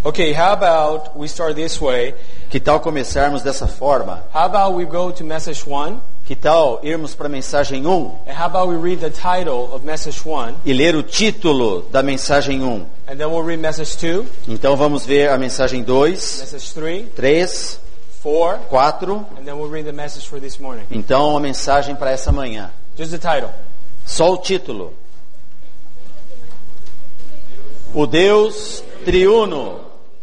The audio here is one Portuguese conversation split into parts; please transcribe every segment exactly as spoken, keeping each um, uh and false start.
Okay, how about we start this way? Que tal começarmos dessa forma? How about we go to message one? Que tal irmos para a mensagem um And how about we read the title of message one? e ler o título da mensagem um? And then we'll read message two, Então vamos ver a mensagem dois, message three, três, four, quatro. and then we'll read the message for this morning. Então a mensagem para essa manhã. Just the title. Só o título. O Deus triuno.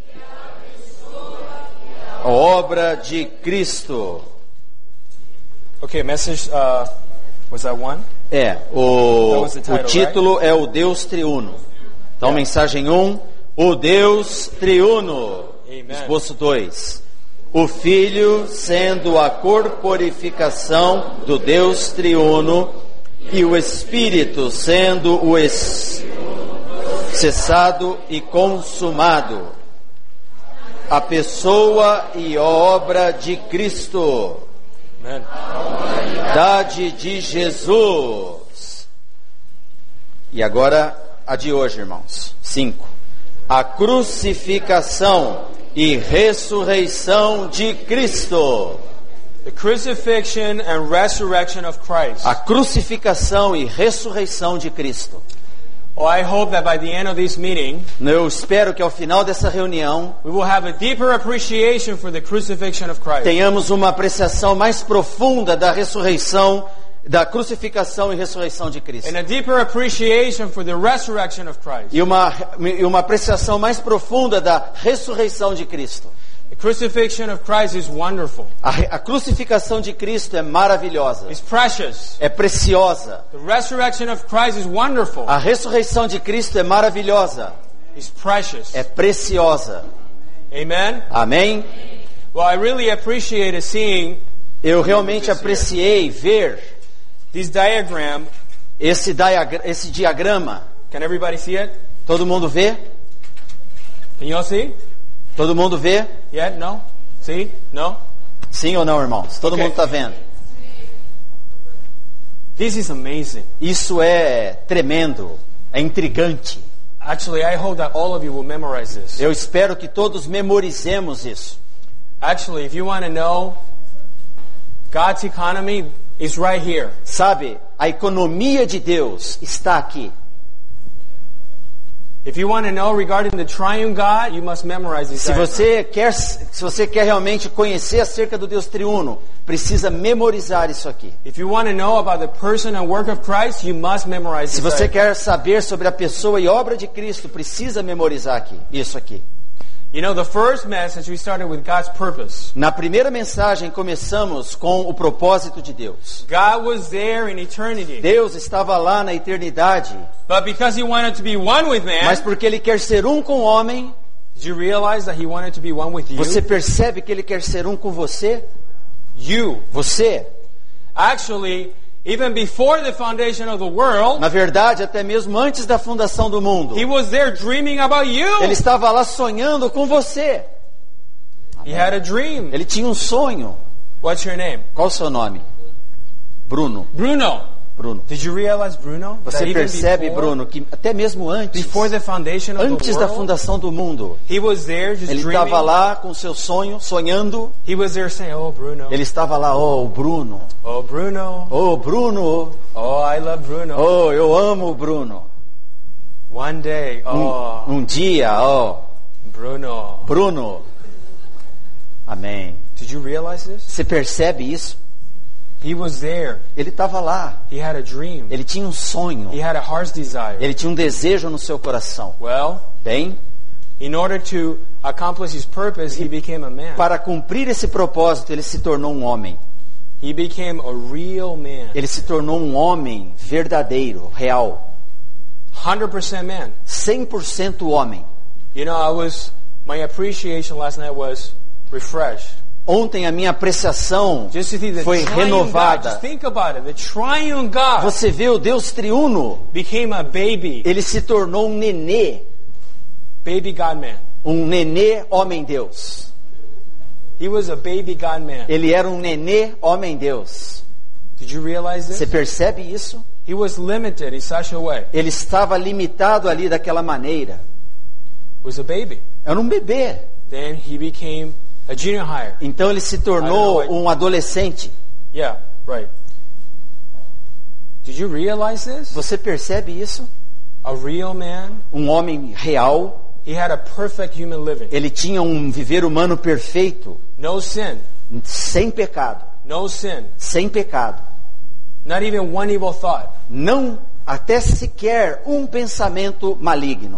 A obra de Cristo. Okay, message, uh, was that one? É, o, That was the title, o título é o Deus triuno. Então, Yeah. mensagem um, o Deus triuno. Amen. Esboço dois. O Filho sendo a corporificação do Deus triuno e o Espírito sendo o es... cessado e consumado. A pessoa e obra de Cristo. Amen. Verdade de Jesus. E agora a de hoje, irmãos. Cinco. A crucificação e ressurreição de Cristo. The crucifixion and resurrection of Christ. A crucificação e ressurreição de Cristo. Oh, I hope that by the end of this meeting, Eu espero que ao final dessa reunião we will have a deeper appreciation for the crucifixion of Christ. tenhamos uma apreciação mais profunda da ressurreição, da crucificação e ressurreição de Cristo. And a deeper appreciation for the resurrection of Christ. E uma, e uma apreciação mais profunda da ressurreição de Cristo. The crucifixion of Christ is wonderful. A, a crucificação de Cristo é maravilhosa, It's precious. é preciosa. The resurrection of Christ is wonderful. A ressurreição de Cristo é maravilhosa, It's precious. é preciosa. Amen? Amém? Well, I really appreciated seeing Eu realmente apreciei ver this diagram. esse, diagra- esse diagrama. Can everybody see it? Todo mundo vê? Can you all see? Todo mundo vê? Yeah? No? See? No? Sim ou não, irmãos? Todo Ok. mundo está vendo? This is amazing. Isso é tremendo, é intrigante. Actually, I hope that all of you will memorize this. Eu espero que todos memorizemos isso. Actually, if you want to know God's economy, it's right here. Sabe, a economia de Deus está aqui. If you want to know regarding the triune God, you must memorize this Se diagram. você quer, se você quer realmente conhecer acerca do Deus triuno, precisa memorizar isso aqui. If you want to know about the person and work of Christ, you must memorize Se this você diagram. quer saber sobre a pessoa e obra de Cristo, precisa memorizar aqui, isso aqui. You know, the first message we started with God's purpose. Na primeira mensagem começamos com o propósito de Deus. God was there in eternity. Deus estava lá na eternidade, But because He wanted to be one with man, mas porque Ele quer ser um com o homem, did you realize that He wanted to be one with you? você percebe que Ele quer ser um com você? You. Você. Actually, even before the foundation of the world, Na verdade, até mesmo antes da fundação do mundo, He was there dreaming about you. Ele estava lá sonhando com você. He had a dream. Ele tinha um sonho. What's your name? Qual o seu nome? Bruno. Bruno. Bruno. Did you realize, Bruno? that Você even percebe, before- Bruno, que até mesmo antes, Before the foundation of the antes da world, fundação do mundo, He was there just Ele dreaming. estava lá com seu sonho, sonhando. He was there saying, "Oh, Bruno. Ele estava lá, oh, Bruno. Oh, Bruno. Oh, Bruno. Oh, I love Bruno. Oh, eu amo o Bruno. One day, oh, Um, um dia, oh, Bruno. Bruno. Amém. Did you realize this? Você percebe isso? He was there. Ele estava lá. He had a dream. Ele tinha um sonho. He had a heart's desire. Ele tinha um desejo no seu coração. Well, Bem, in order to accomplish his purpose, he became a man. para cumprir esse propósito, ele se tornou um homem. He became a real man. Ele se tornou um homem verdadeiro, real. one hundred percent man. cem por cento homem. You know, I was, my appreciation last night was refreshed. Ontem a minha apreciação Just to see the foi triune God. renovada. Just think about it. The triune God Você vê o Deus triuno, became a baby. ele se tornou um nenê, Baby God man. um nenê homem-deus. He was a baby God man. Ele era um nenê homem-deus. Did you realize Você this? percebe isso? He was limited in such a way. Ele estava limitado ali daquela maneira. He was a baby. Era um bebê. Then he became a junior higher. Então ele se tornou I don't know um adolescente. Yeah, right. Did you realize this? Você percebe isso? A real man, Um homem real. he had a perfect human living. Ele tinha um viver humano perfeito, No sin, sem pecado, no sin, sem pecado. not even one evil thought. Não até sequer um pensamento maligno.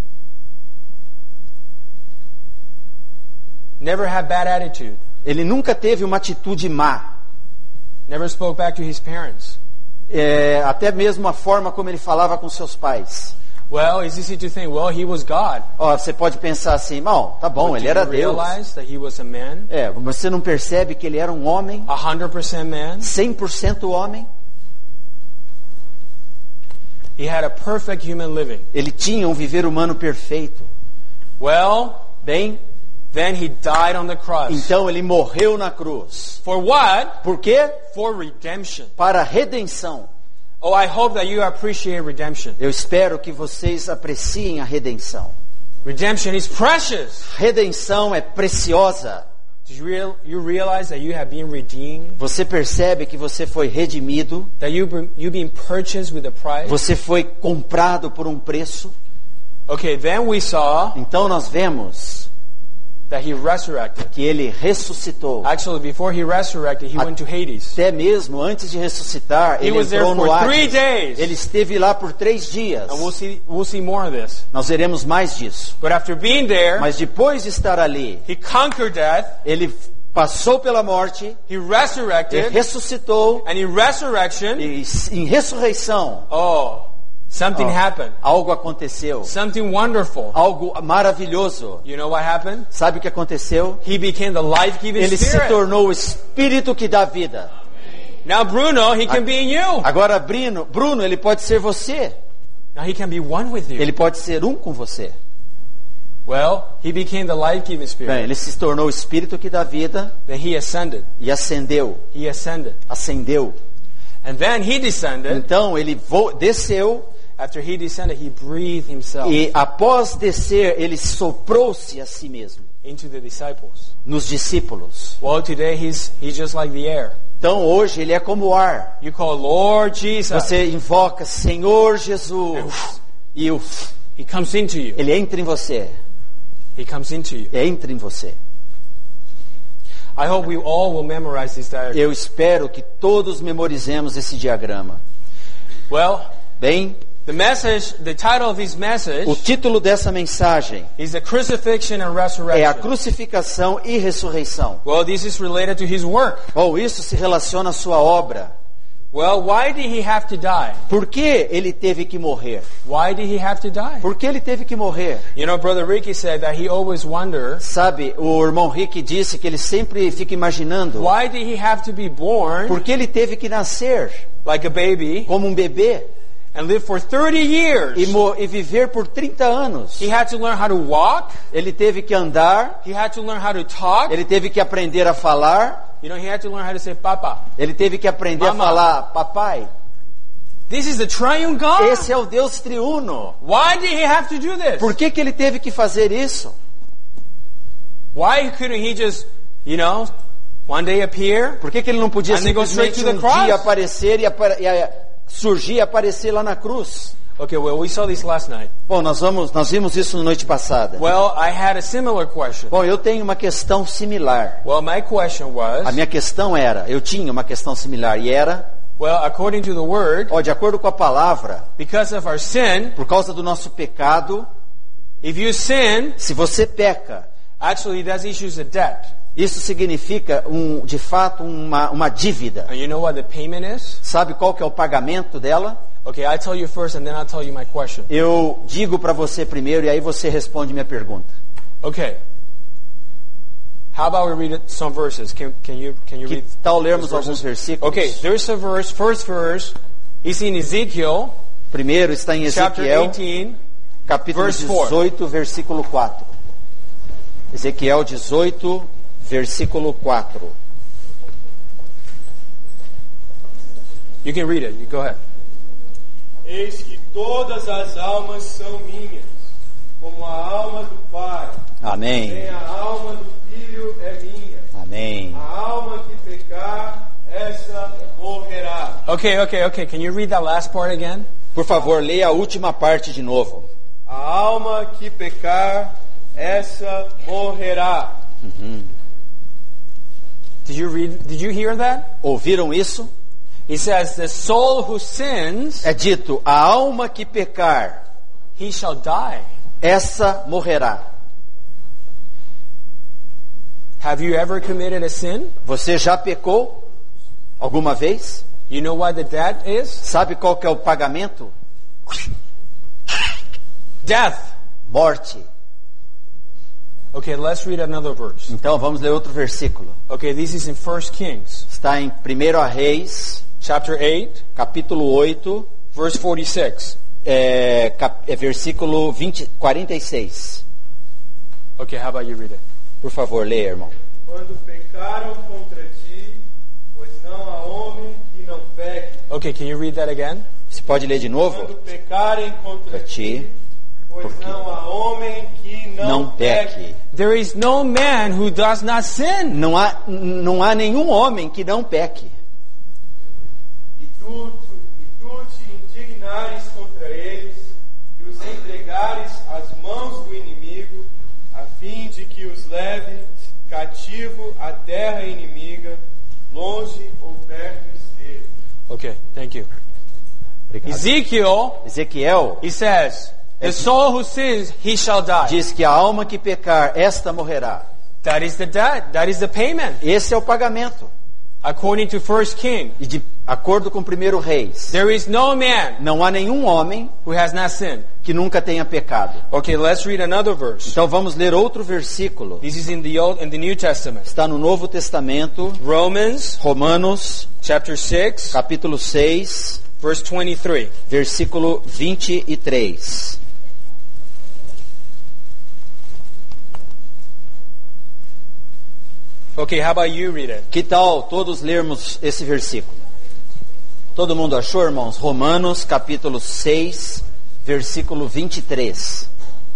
Never had bad attitude. Ele nunca teve uma atitude má. Never spoke back to his parents. É, até mesmo a forma como ele falava com seus pais. Well, it's easy to think, well, he was God. Ó, você pode pensar assim, bom, tá bom, But ele did era you Deus. realize that he was a man? É, você não percebe que ele era um homem, A hundred percent man? cem por cento homem? He had a perfect human living. Ele tinha um viver humano perfeito. Well, Bem, then he died on the cross. então ele morreu na cruz. For what? Por quê? For redemption. Para a redenção. Oh, I hope that you appreciate redemption. Eu espero que vocês apreciem a redenção. Redemption is precious. Redenção é preciosa. Did you, real, you realize that you have been redeemed? Você percebe que você foi redimido, That you you've been purchased with a price? você foi comprado por um preço. Okay, then we saw Então nós vemos that he resurrected. que ele ressuscitou. Actually, before he resurrected, he went to Hades. Até mesmo antes de ressuscitar, He ele was there entrou no for three Hades. days. Ele esteve lá por três dias. And we'll see we'll see more of this. Nós veremos mais disso. But after being there, Mas depois de estar ali, he conquered death. ele passou pela morte, He ele resurrected. ressuscitou, And in resurrection, e em ressurreição, oh, something ó, happened. algo aconteceu. Something wonderful. Algo maravilhoso. You know what happened? Sabe o que aconteceu? He became the life-giving Ele se spirit. tornou o Espírito que dá vida. Now Bruno, he can be in you. Agora, Bruno, Bruno, ele pode ser você. Now he can be one with you. Ele pode ser um com você. Well, he became the life-giving spirit. Bem, ele se tornou o Espírito que dá vida Then he ascended. e ascendeu, He ascended. ascendeu. And then he descended. Então ele vo- desceu After he descended, he breathed himself e após descer, ele soprou-se a si mesmo, into the disciples. nos discípulos. Well, today he's he's just like the air. Então hoje ele é como o ar. You call Lord Jesus. Você invoca Senhor Jesus e o, He comes into you. ele entra em você, He comes into you. entra em você. I hope we all will memorize this diagram. Eu espero que todos memorizemos esse diagrama. Well, Bem, the message, the title of this message o título dessa mensagem is the crucifixion and é a resurrection. crucificação e ressurreição. Well, this is related to his work. Ou isso se relaciona à sua obra. Well, why did he have to die? Por que ele teve que morrer? Why did he have to die? Por que ele teve que morrer? You know, Brother Ricky said that he always wonders, Sabe, o irmão Rick disse que ele sempre fica imaginando why did he have to be born por que ele teve que nascer like a baby como um bebê and live for thirty years? e, mo- e viver por trinta anos. He had to learn how to walk. Ele teve que andar, He had to learn how to talk. ele teve que aprender a falar, You know, he had to learn how to say Papa. ele teve que aprender Mama. a falar papai. This is the triune God. Esse é o Deus triuno. Why did he have to do this? Por que que ele teve que fazer isso? Why couldn't he just, you know, one day appear? Por que que ele não podia And they go straight simplesmente to the um cross? dia aparecer e, apa- e a- surgir e aparecer lá na cruz? Okay, well, we saw this last night. Bom, nós vamos, nós vimos isso na noite passada. Well, I had a similar question. Bom, eu tenho uma questão similar. Well, my question was, A minha questão era, eu tinha uma questão similar e era, well, according to the word, ó, de acordo com a palavra, because of our sin, por causa do nosso pecado, if you sin, se você peca, actually that issues a debt. isso significa um, de fato uma, uma dívida. And you know what the payment is? Sabe qual que é o pagamento dela? Okay, I tell you first and then I'll tell you my question. Eu digo para você primeiro e aí você responde minha pergunta. Okay. How about we read some verses? Can, can you can you Que read tal lermos those alguns verses? versículos? Okay, there's a verse, first verse is in Ezekiel, Primeiro está em chapter Ezequiel, eighteen, capítulo verse four. dezoito, versículo quatro. Ezequiel dezoito, versículo quatro. You can read it. You go ahead. Eis que todas as almas são minhas, como a alma do Pai, Amém. Nem a alma do filho é minha. Amém. A alma que pecar, essa morrerá. Okay, okay, okay. Can you read that last part again? Por favor, leia a última parte de novo. A alma que pecar, essa morrerá. Did you read? Did you hear that? Ouviram isso? He says, "The soul who sins, É dito, a alma que pecar, he shall die." essa morrerá. Have you ever committed a sin? Você já pecou alguma vez? You know what the debt is? Sabe qual que é o pagamento? Death. Morte. Okay, let's read another verse. Então vamos ler outro versículo. Okay, this is in First Kings, Está em primeiro Reis, chapter eight, capítulo oito, verse forty-six. é, cap, é versículo vinte, quarenta e seis. Okay, how about you read it? Por favor, leia, irmão. Quando pecaram contra ti, pois não há homem que não peque. Okay, can you read that again? Você pode ler de Quando novo? pecarem contra Para ti, ti, pois porque não há homem que não, não peque. peque. There is no man who does not sin. Não há, não há nenhum homem que não peque. E tu, tu, e tu te indignares contra eles e os entregares às mãos do inimigo, a fim de que os leve cativo à terra inimiga, longe ou perto esteja. Okay, thank you. Obrigado. Ezekiel, Ezequiel he says, "The soul who sins, he shall die." diz que a alma que pecar, esta morrerá. That is the debt. That is the payment. Esse é o pagamento. According to First King, E de acordo com o primeiro Reis, there is no man não há nenhum homem who has not sinned. que nunca tenha pecado. Okay, let's read another verse. Então vamos ler outro versículo. This is in the Old, in the New Testament. Está no Novo Testamento, Romans Romanos, chapter six, capítulo seis, verse twenty-three. versículo vinte e três. Okay, how about you read it? Que tal todos lermos esse versículo? Todo mundo achou, irmãos? Romanos, capítulo seis, versículo vinte e três.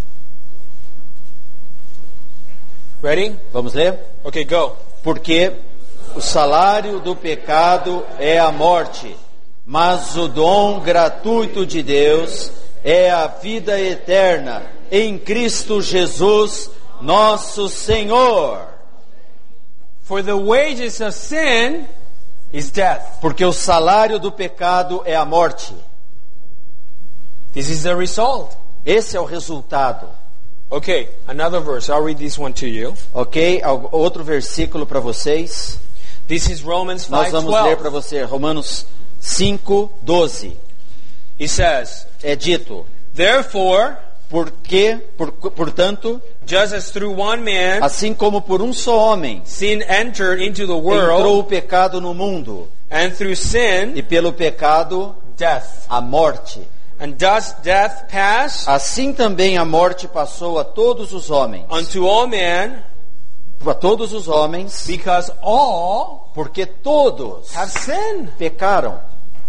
Ready? Vamos ler? Okay, go. Porque o salário do pecado é a morte, mas o dom gratuito de Deus é a vida eterna em Cristo Jesus, nosso Senhor. For the wages of sin is death. Porque o salário do pecado é a morte. This is the result. Esse é o resultado. Okay, another verse. I'll read this one to you. Ok? Al- Outro versículo para vocês. This is Romans Nós five vamos ler para twelve. você Romanos cinco, doze. It says, É dito, "Therefore, porque, por, portanto, just as through one man assim como por um só homem sin entered into the entrou world, o pecado no mundo, and through sin e pelo pecado death. a morte, And does death pass assim também a morte passou a todos os homens, unto all men, a todos os homens, because all porque todos have sinned." pecaram.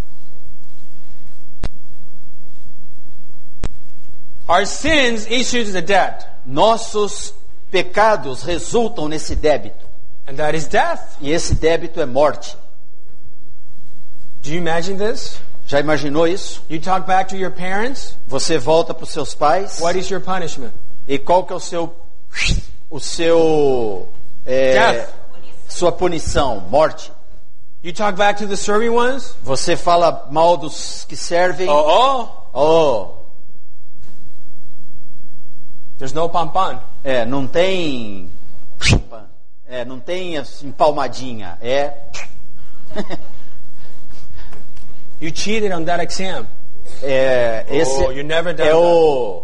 Our sins issue the debt, Nossos pecados resultam nesse débito, and that is death. e esse débito é morte. Do you imagine this? Já imaginou isso? You talk back to your parents. Você volta para os seus pais, What is your punishment? e qual que é o seu, o seu, é, Death. sua punição? Morte. You talk back to the serving ones. Você fala mal dos que servem. Oh, oh, Oh, there's no pampan. é, não tem, é, não tem assim, palmadinha. É, You cheated on that exam. é esse Oh, you never done é o.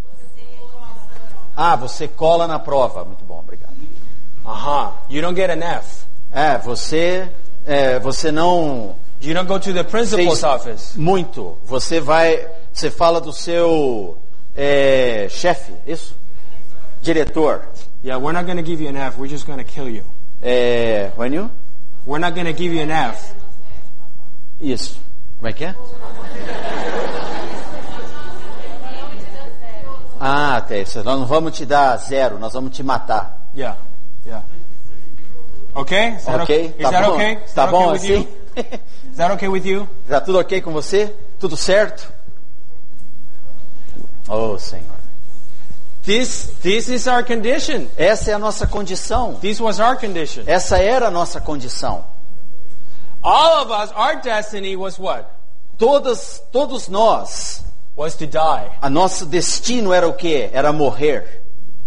Ah, você cola na prova. Muito bom, obrigado. Uh-huh. You don't get an F. É, você, é, você não You don't go to the principal's fez office. muito. Você vai, você fala do seu é, chefe, isso? Diretor. Yeah, we're not going to give you an F. We're just going to kill you. É, when you? We're not going to give you an F. Isso. Como é que é? Ah, até isso. Nós não vamos te dar zero, nós vamos te matar. Yeah, yeah. Okay? Is that Ok? okay? Is Tá that bom? okay? Is Tá that bom okay with assim? you? Is that okay with you? Tá tudo ok com você? Tudo certo? Oh, Senhor. This, this is our condition. Essa é a nossa condição. This was our condition. Essa era a nossa condição. All of us, our destiny was what? Todas, todos nós, Was to die. a nosso destino era o quê? Era morrer.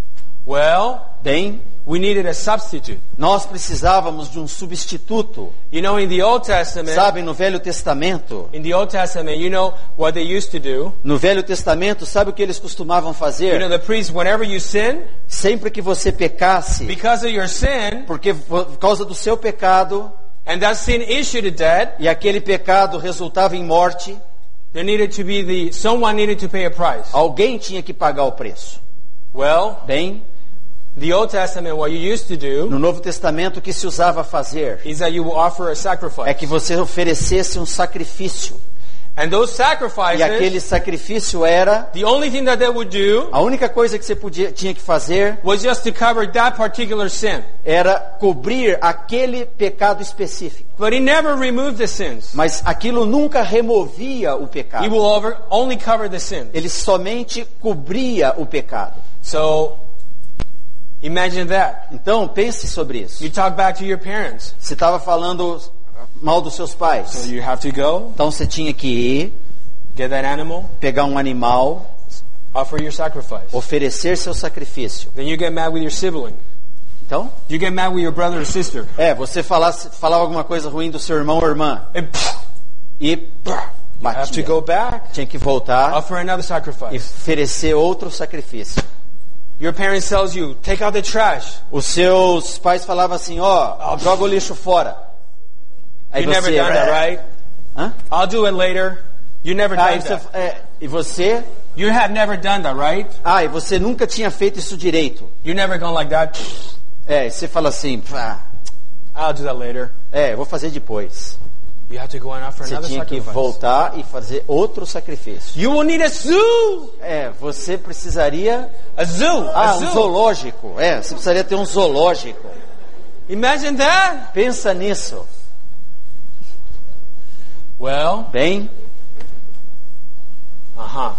Well, Bem, we needed a substitute. nós precisávamos de um substituto. You know, in the Old Testament, Sabem, no Velho Testamento, in the Old Testament, you know what they used to do? no Velho Testamento, sabe o que eles costumavam You know, fazer? the priest, whenever you sin, Sempre que você pecasse, because of your sin, porque por causa do seu pecado, and that sin issued a debt, e aquele pecado resultava em morte, there needed to be the, someone needed to pay a price. alguém tinha que pagar o preço. Well, Bem, the Old Testament, what you used to do no Novo Testamento o que se usava a fazer is that you will offer a sacrifice. é que você oferecesse um sacrifício. And those E aquele sacrifices, sacrifício era, the only thing that they would do a única coisa que você podia, tinha que fazer was just to cover that particular sin. era cobrir aquele pecado específico. But he never removed the sins. Mas aquilo nunca removia o He pecado. will over, only cover the sins. Ele somente cobria o pecado. So, imagine that. Então, pense sobre isso. You talk back to your parents. Você estava falando mal dos seus So pais. you have to go, Então você tinha que ir, get that animal, pegar um animal, offer your sacrifice. oferecer seu sacrifício. Then you get mad with your sibling. Então, You get mad with your brother or sister. é, você falasse, falava alguma coisa ruim do seu irmão ou irmã. And pff, E you have to batia. go back, Tinha que voltar offer another e sacrifice. oferecer outro sacrifício. Your parents tells you, take out the trash. Os seus pais falavam assim, ó, joga o lixo fora. Aí You never done that, right? Hã? I'll do it later. You never Aí done você, that. é, e você? You have never done that, right? Ah, e você nunca tinha feito isso direito. You never gone like that. É, e você fala assim, pá, I'll do that later. é, eu vou fazer depois. You have to go and offer Você another tinha que sacrifice. voltar e fazer outro sacrifício. You will need a zoo. É, você precisaria... A zoo. Ah, a um zoo. zoológico. É, você precisaria ter um zoológico. Imagine that. Pensa nisso. Well, Bem, uh-huh.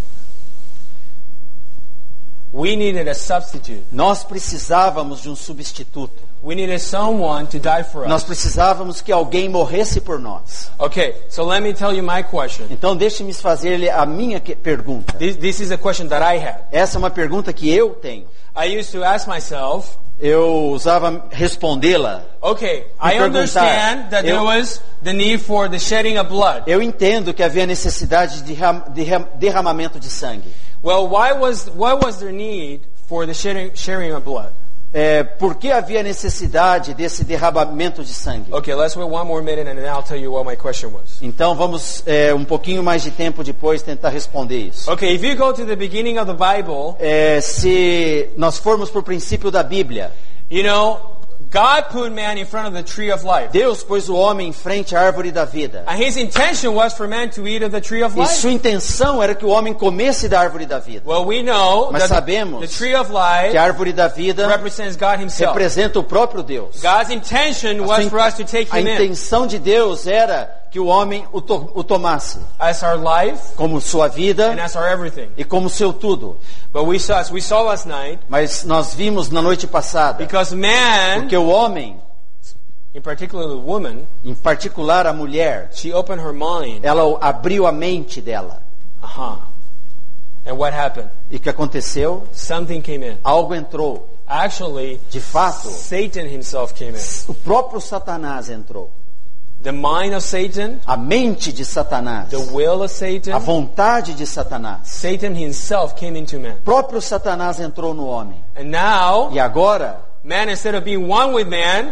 We needed a substitute. nós precisávamos de um substituto. We needed someone to die for Nós us. precisávamos que alguém morresse por nós. Okay, so let me tell you my question. Então deixe-me fazer-lhe a minha que- pergunta. This, this is a question that I had. Essa é uma pergunta que eu tenho. I used to ask myself, Eu usava respondê-la. okay, I perguntar, understand that there eu- was the need for the shedding of blood. Eu entendo que havia necessidade de derram- derram- derramamento de sangue. Well, why was why was there need for the shedding, sharing of blood? É, por que havia necessidade desse derramamento de sangue? Okay, let's wait one more minute and then I'll tell you what my question was. Então vamos é, um pouquinho mais de tempo depois tentar responder isso. Okay, if you go to the beginning of the Bible, É, se nós formos para o princípio da Bíblia, you know, God put man in front of the tree of life. Deus pôs o homem em frente à árvore da vida. And his intention was for man to eat of the tree of E life. sua intenção era que o homem comesse da árvore da vida. Well, we know Mas that the, sabemos the tree of life Que a árvore da vida represents God himself. representa o próprio Deus. God's intention A was sua- for us to take A him in intenção de Deus era que o homem o, to, o tomasse as our life como sua and vida as our everything. e como seu tudo. But we saw, as we saw last night, Mas nós vimos na noite passada, because man, porque o homem, in particular the woman, em particular a mulher, she opened her mind. ela abriu a mente dela. Uh-huh. And what happened? E o que aconteceu? Something came in. Algo entrou. Actually, De fato, Satan himself came in. o próprio Satanás entrou. The mind of Satan, A mente de Satanás, the will of a Satan, vontade de Satanás. Satan himself came into man. O próprio Satanás entrou no homem. And now, E agora, man, instead of being one with man,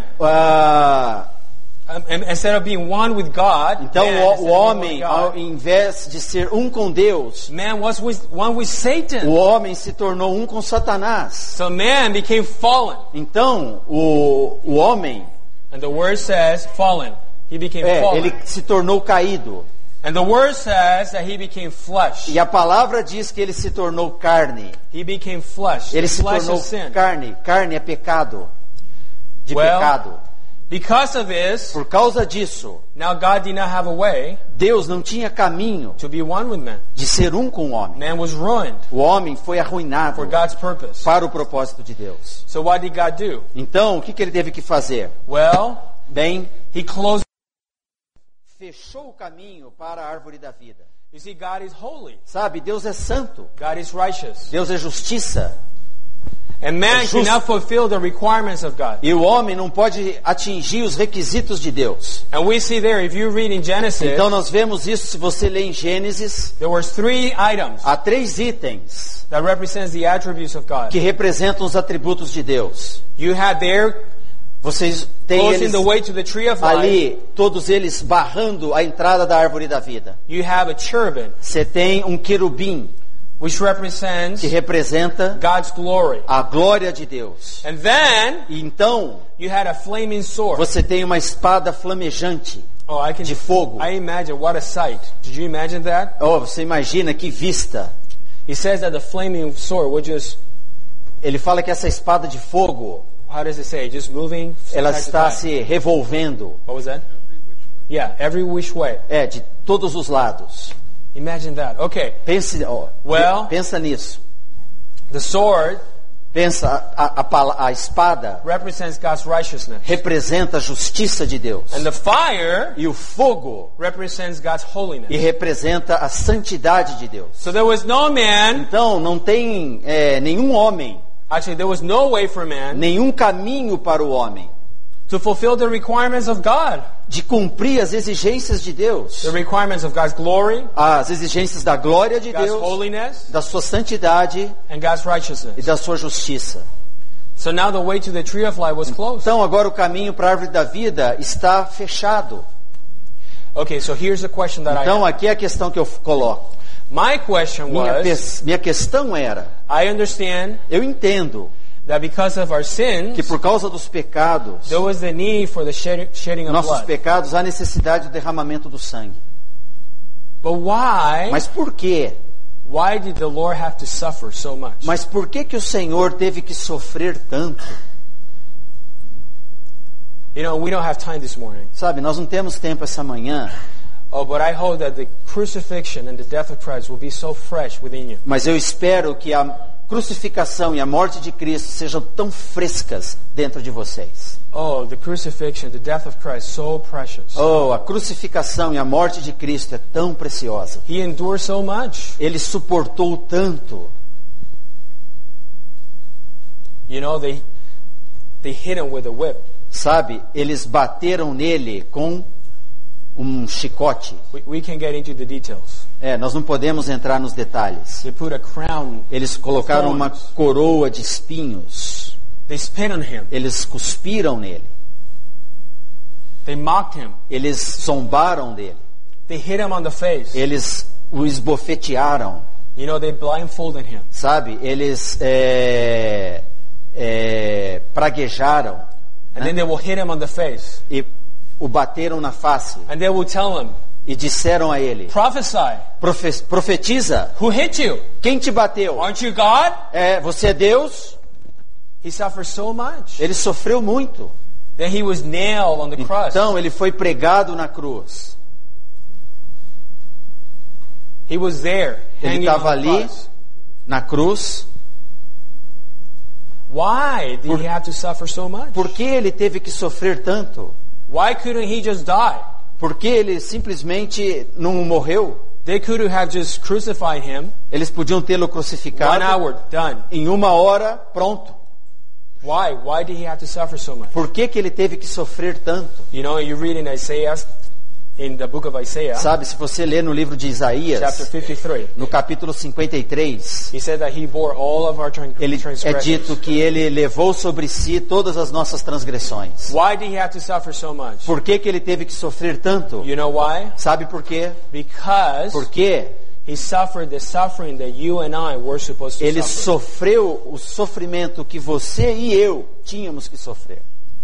ah, um, and instead of being one with God, então man, o, instead o of being one homem, with ao God, invés de ser um com Deus, man was with, one with Satan. o homem se tornou um com Satanás. So man became fallen. Então, o, o homem, And the word says fallen. He became é, fallen. ele se tornou caído. And the word says that he became flesh. E a palavra diz que ele se tornou carne. He became flesh. Ele The se flesh tornou is sin. carne. Carne é pecado. De Well, pecado. Because of this, Por causa disso, now God did not have a way Deus não tinha caminho to be one with man. de ser um com o homem. Man was ruined O homem foi arruinado for God's purpose. para o propósito de Deus. So what did God do? Então, o que, que ele teve que fazer? Well, Bem, he closed. fechou o caminho para a árvore da vida. You see, God is holy. Sabe, Deus é santo. God is righteous. Deus é justiça. And man É justo. cannot fulfill the requirements of God. E o homem não pode atingir os requisitos de Deus. And we see there, if you read in Genesis, Então nós vemos isso se você ler em Gênesis. there were three items Há três itens that represents the attributes of God. que representam os atributos de Deus. You had there Vocês têm closing eles the way to the tree of life. ali, todos eles barrando a entrada da árvore da vida. You have a cherubim, Você tem um querubim which represents que representa God's glory. a glória de Deus. And then E então you had a flaming sword. você tem uma espada flamejante Oh, I can. de fogo. I imagine what a sight. Did you imagine that? Oh, você imagina que vista. He says that the flaming sword would just. Ele fala que essa espada de fogo, How does it say? Just moving. from ela side to está side. se revolvendo. What was that? Yeah, every which way. É, de todos os lados. Imagine that. Okay. Pense, ó, Well- pensa nisso. The sword Pensa, a, a, pala- a espada represents God's righteousness. representa a justiça de Deus. And the fire E o fogo represents God's holiness. e representa a santidade de Deus. So there was no man, Então, não tem é, nenhum homem, actually there was no way for man nenhum caminho para o homem to fulfill the requirements of God. de cumprir as exigências de Deus. The requirements of God's glory, As exigências da glória de God's Deus, holiness, da sua santidade and God's e righteousness. da sua justiça. So now the way to the tree of life was closed. Então, agora o caminho para a árvore da vida está fechado. Okay, so here's the question that I Então, have. aqui é a questão que eu coloco. My question Minha, was, pes- minha questão era, I understand eu entendo that because of our sins, que por causa dos pecados, there was the need for the shed- shedding of nossos blood. pecados, há necessidade do derramamento do sangue. But why? Mas por quê? Why did the Lord have to suffer so much? Mas por que que o Senhor teve que sofrer tanto? You know, we don't have time this morning. Sabe, nós não temos tempo essa manhã, Oh, but I hope that the crucifixion and the death of Christ will be so fresh within you. mas eu espero que a crucificação e a morte de Cristo sejam tão frescas dentro de vocês. Oh, the crucifixion, the death of Christ, so precious. Oh, a crucificação e a morte de Cristo é tão preciosa. He endured so much. Ele suportou tanto. You know, they they hit him with a whip. Sabe, eles bateram nele com um chicote. We, we can get into the details. É, nós não podemos entrar nos detalhes. They put a crown. Eles colocaram uma coroa de espinhos. They spit on him. Eles cuspiram nele. They mocked him. Eles zombaram dele. They hit him on the face. Eles o esbofetearam. You know, they blindfolded him. Sabe, eles é, é, praguejaram. And then they will hit him on the face. E o bateram na face. And they will tell him, E disseram a ele, prophesy. "Profe- profetiza, Who hit you? quem te bateu? Aren't you God? É, você é Deus?" He suffered so much. Ele sofreu muito. Then he was nailed on the cross. Então ele foi pregado na cruz. He was there, Ele hanging on estava the ali cross. na cruz. Why did Por- he have to suffer so much? Por que ele teve que sofrer tanto? Why couldn't he just die? Por que ele simplesmente não morreu? They could have just crucified him. Eles podiam tê-lo One crucificado. hour, done. Em uma hora, pronto. Why? Why did he have to suffer so much? Por que que ele teve que sofrer tanto? You know, you read in Isaiah, in the book of Isaiah, Sabe, se você ler no livro de chapter Isaías, fifty-three, no capítulo cinquenta e três, he said that he bore all of our tran- ele, é transgressions. dito que ele levou sobre si todas as nossas transgressões. Why did he have to suffer so much? Por que que ele teve que sofrer tanto? You know why? Sabe por quê? Because Porque he suffered the suffering that you and I were supposed to ele suffer. sofreu o sofrimento que você e eu tínhamos que sofrer.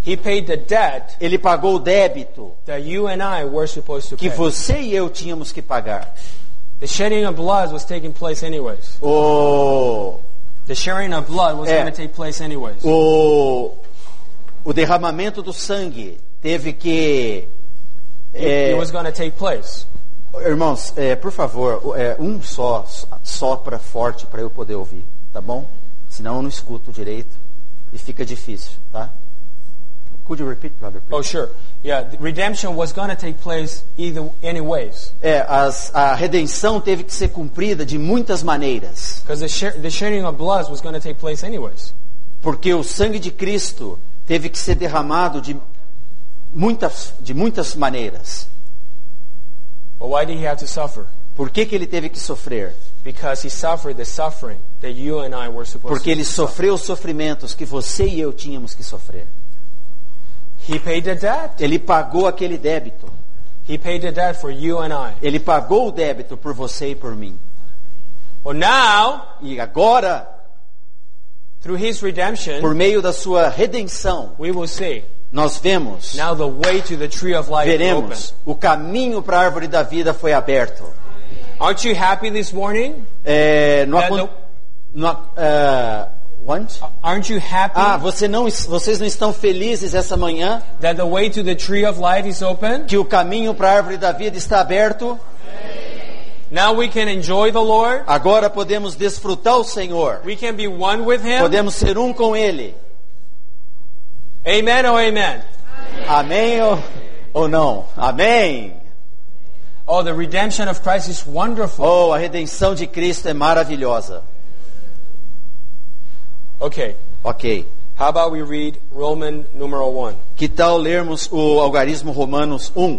He paid the debt Ele pagou o débito that you and I were supposed to que pay. você e eu tínhamos que pagar. The shedding of blood was taking place anyways. O, The sharing of blood was É. going to take place anyways. o, o derramamento do sangue teve que... It, é, it was going to take place. irmãos, é, por favor, é, um só sopra forte para eu poder ouvir, tá bom? Senão eu não escuto direito e fica difícil, tá? Could you repeat, brother? Oh, sure. Yeah, the redemption was going to take place either anyways. É, as, a redenção teve que ser cumprida de muitas maneiras, Because the, share, the shedding of blood was going to take place anyways. porque o sangue de Cristo teve que ser derramado de muitas, de muitas maneiras. But why did he have to suffer? Por que que ele teve que sofrer? Because he suffered the suffering that you and I were supposed Porque to ele suffer. sofreu os sofrimentos que você e eu tínhamos que sofrer. He paid the debt. Ele pagou aquele débito. He paid the debt for you and I. Ele pagou o débito por você e por mim. Well, now, E agora, through his redemption, por meio da sua redenção, we will see. nós vemos, Now the way to the tree of life is open. veremos, o caminho para a árvore da vida foi aberto. Aren't you happy this morning? É, no, That acon- the- no, uh, what? Aren't you happy Ah, você não, vocês não estão felizes essa manhã that the way to the tree of life is open? que o caminho para a árvore da vida está aberto? Now we can enjoy the Lord. Agora podemos desfrutar o Senhor. We can be one with Him. Podemos ser um com Ele. Amen or amen? Amém ou, ou não? Amém. Oh, the redemption of Christ is wonderful. Oh, a redenção de Cristo é maravilhosa. Okay, Ok. how about we read Roman numeral one? Que tal lermos o algarismo Romanos um?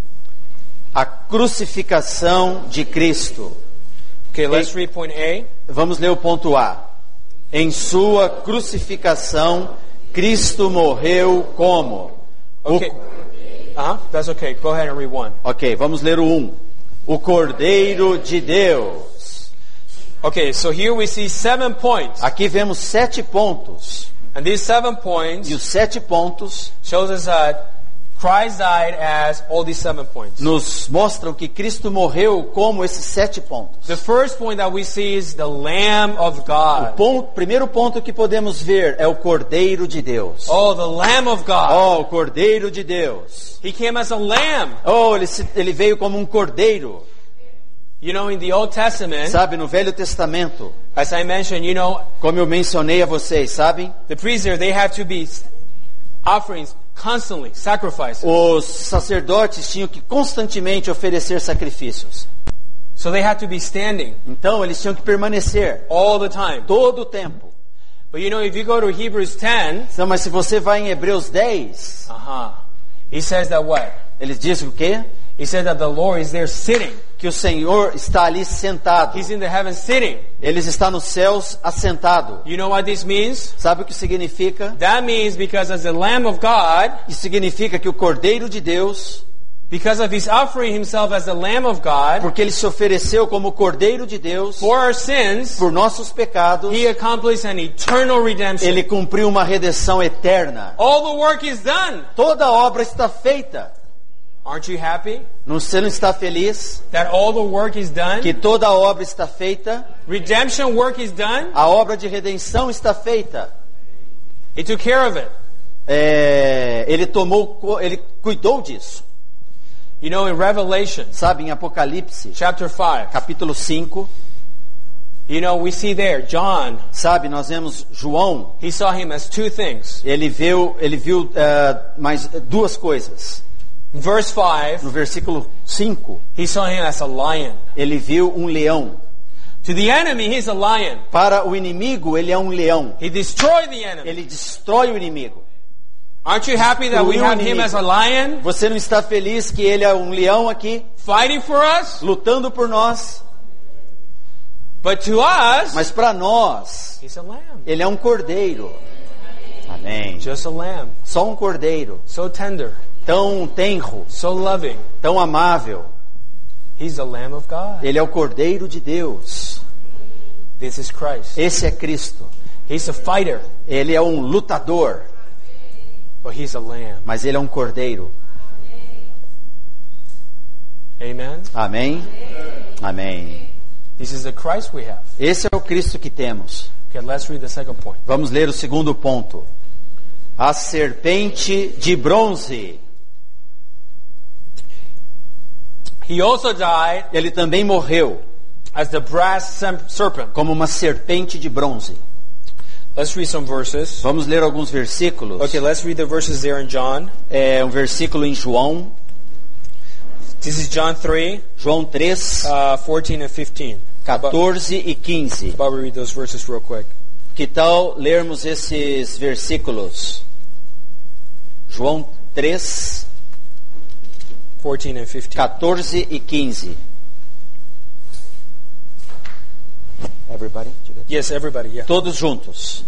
A crucificação de Cristo. Okay, let's read point A. Vamos ler o ponto A. Em sua crucificação, Cristo morreu como? O- Okay. Uh-huh, that's okay. Go ahead and read one. Ok, vamos ler o um. O Cordeiro de Deus. Okay, so here we see seven points. Aqui vemos sete pontos. And these seven points E os sete pontos shows us that Christ died as all these seven points. nos mostram que Cristo morreu como esses sete pontos. The first point that we see is the Lamb of O God. ponto, primeiro ponto que podemos ver é o Cordeiro de Deus. Oh, the Lamb of God. Oh, o Cordeiro de Deus. He came as a lamb. Oh, ele, se- ele veio como um cordeiro. You know, in the Old Testament, Sabe, no Velho Testamento, as I mentioned, you know, como eu mencionei a vocês, sabem? the priests there, they have to be offerings constantly, sacrifices. Os sacerdotes tinham que constantemente oferecer sacrifícios. So they had to be standing Então, eles tinham que permanecer all the time. todo o tempo. But you know, if you go to Hebrews ten, Então, mas se você vai em Hebreus dez, uh-huh, he says that what? eles dizem o quê? He said that the Lord is there sitting. Que o Senhor está ali sentado. He's in the heavens sitting. Ele está nos céus assentado. You know what this means? Sabe o que significa? That means because as the Lamb of God, Isso significa que o Cordeiro de Deus, because of his offering himself as the Lamb of God porque ele se ofereceu como Cordeiro de Deus for our sins, por nossos pecados, he accomplished an eternal redemption. ele cumpriu uma redenção eterna. All the work is done. Toda a obra está feita. Aren't you happy Não, você não está feliz that all the work is done? que toda a obra está feita? Redemption work is done. A obra de redenção está feita. He took care of it. É, ele tomou, co- ele cuidou disso. You know, in Revelation Sabe, em Apocalipse, chapter five, capítulo cinco, you know, we see there, John, sabe, nós vemos João, he saw him as two things. ele viu, ele viu eh, mais duas coisas. In verse five, No versículo cinco, he saw him as a lion. ele viu um leão. To the enemy, he's a lion. Para o inimigo, ele é um leão. He destroyed the enemy. Ele destrói o inimigo. Aren't you happy that we Destruiu o have him inimigo. as a lion Você não está feliz que ele é um leão aqui, fighting for us? lutando por nós? But to us, Mas para nós, he's a lamb. ele é um cordeiro. Amém. Just a lamb. Só um cordeiro. So tender, Tão tenro, so loving. tão amável. He's the Lamb of God. Ele é o Cordeiro de Deus. This is Christ. Esse é Cristo. He's a fighter. Ele é um lutador. but he's a lamb. mas ele é um cordeiro. Amen? Amém? Amém. This is the Christ we have. Esse é o Cristo que temos. Okay, let's read the second point. Vamos ler o segundo ponto. A serpente de bronze. He also died Ele também morreu as the brass sem- serpent. como uma serpente de bronze. Let's read some verses. Vamos ler alguns versículos. Okay, let's read the verses there in John. É um versículo em João, This is John three, João três, uh, fourteen and fifteen. quatorze e quinze. How about we read those verses real quick? Que tal lermos esses versículos? João três, fourteen and fifteen. quatorze e quinze. Everybody? Yes, everybody, yeah. Todos juntos.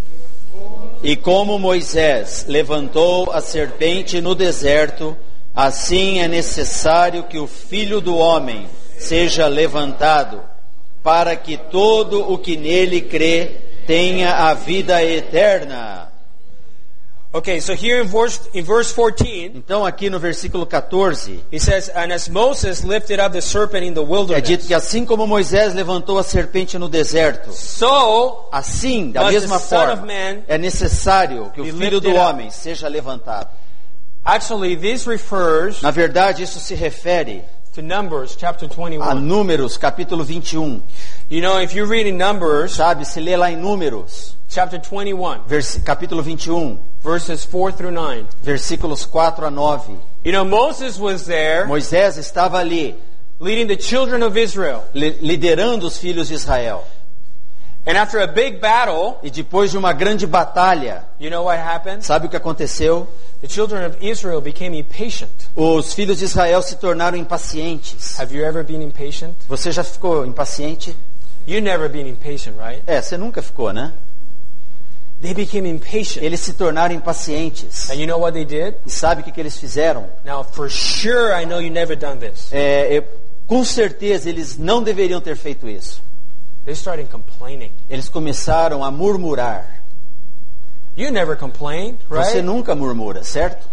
E como Moisés levantou a serpente no deserto, assim é necessário que o Filho do Homem seja levantado, para que todo o que nele crê tenha a vida eterna. Okay, so here in verse, in verse fourteen, Então aqui no versículo quatorze, he says, and as Moses lifted up the serpent in the é wilderness, dito que assim como Moisés levantou a serpente no deserto, so assim, da must mesma the Son of forma, Man é necessário que o be Filho do lifted up. Homem seja levantado. actually this refers Na verdade, isso se refere to Numbers chapter a twenty-one. Números, capítulo vinte e um. You know, if you read in Numbers Sabe, se lê lá em Números, chapter twenty-one, vers- capítulo vinte e um, verses four through nine. versículos quatro a nove. You know, Moses was there Moisés estava ali, leading the children of Israel. li- liderando os filhos de Israel. And after a big battle, E depois de uma grande batalha, you know what happened? sabe o que aconteceu? The children of Israel became impatient. Os filhos de Israel se tornaram impacientes. Have you ever been impatient? Você já ficou impaciente? You never been impatient, right? É, você nunca ficou, né? They became impatient. Eles se tornaram impacientes. And you know what they did? E sabe o que, que eles fizeram? Now, for sure, I know you never done this. É, é, com certeza eles não deveriam ter feito isso. They started complaining. Eles começaram a murmurar. You never complain, Você right? nunca murmura, certo?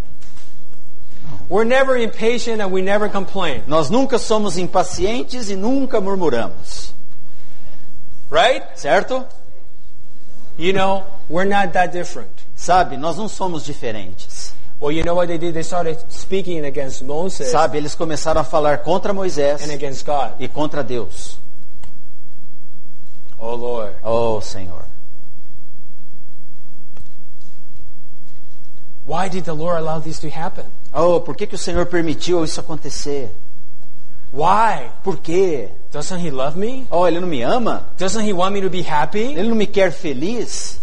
We're never impatient and we never complain, Nós nunca somos impacientes e nunca murmuramos, right? certo? You know, we're not that different. Sabe, nós não somos diferentes. Well, you know what they did? They started speaking against Moses Sabe, eles começaram a falar contra Moisés and against God. e contra Deus. Oh, Lord. Oh, Senhor. Why did the Lord allow this to happen? Oh, por que, que o Senhor permitiu isso acontecer? Why? Por quê? Doesn't He love me? Oh, Ele não me ama? Doesn't He want me to be happy? Ele não me quer feliz?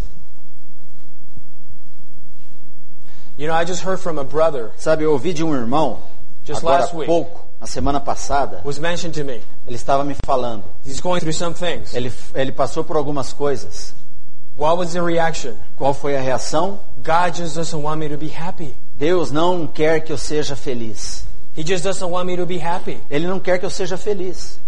You know, I just heard from a brother Sabe, eu ouvi de um irmão, just agora last há week, pouco, na semana passada, was mentioned to me. ele estava me falando. He's going through some things. Ele, ele passou por algumas coisas. What was the reaction? Qual foi a reação? God just doesn't want me to be happy. Deus não quer que eu seja feliz. He just doesn't want me to be happy. Ele não quer que eu seja feliz.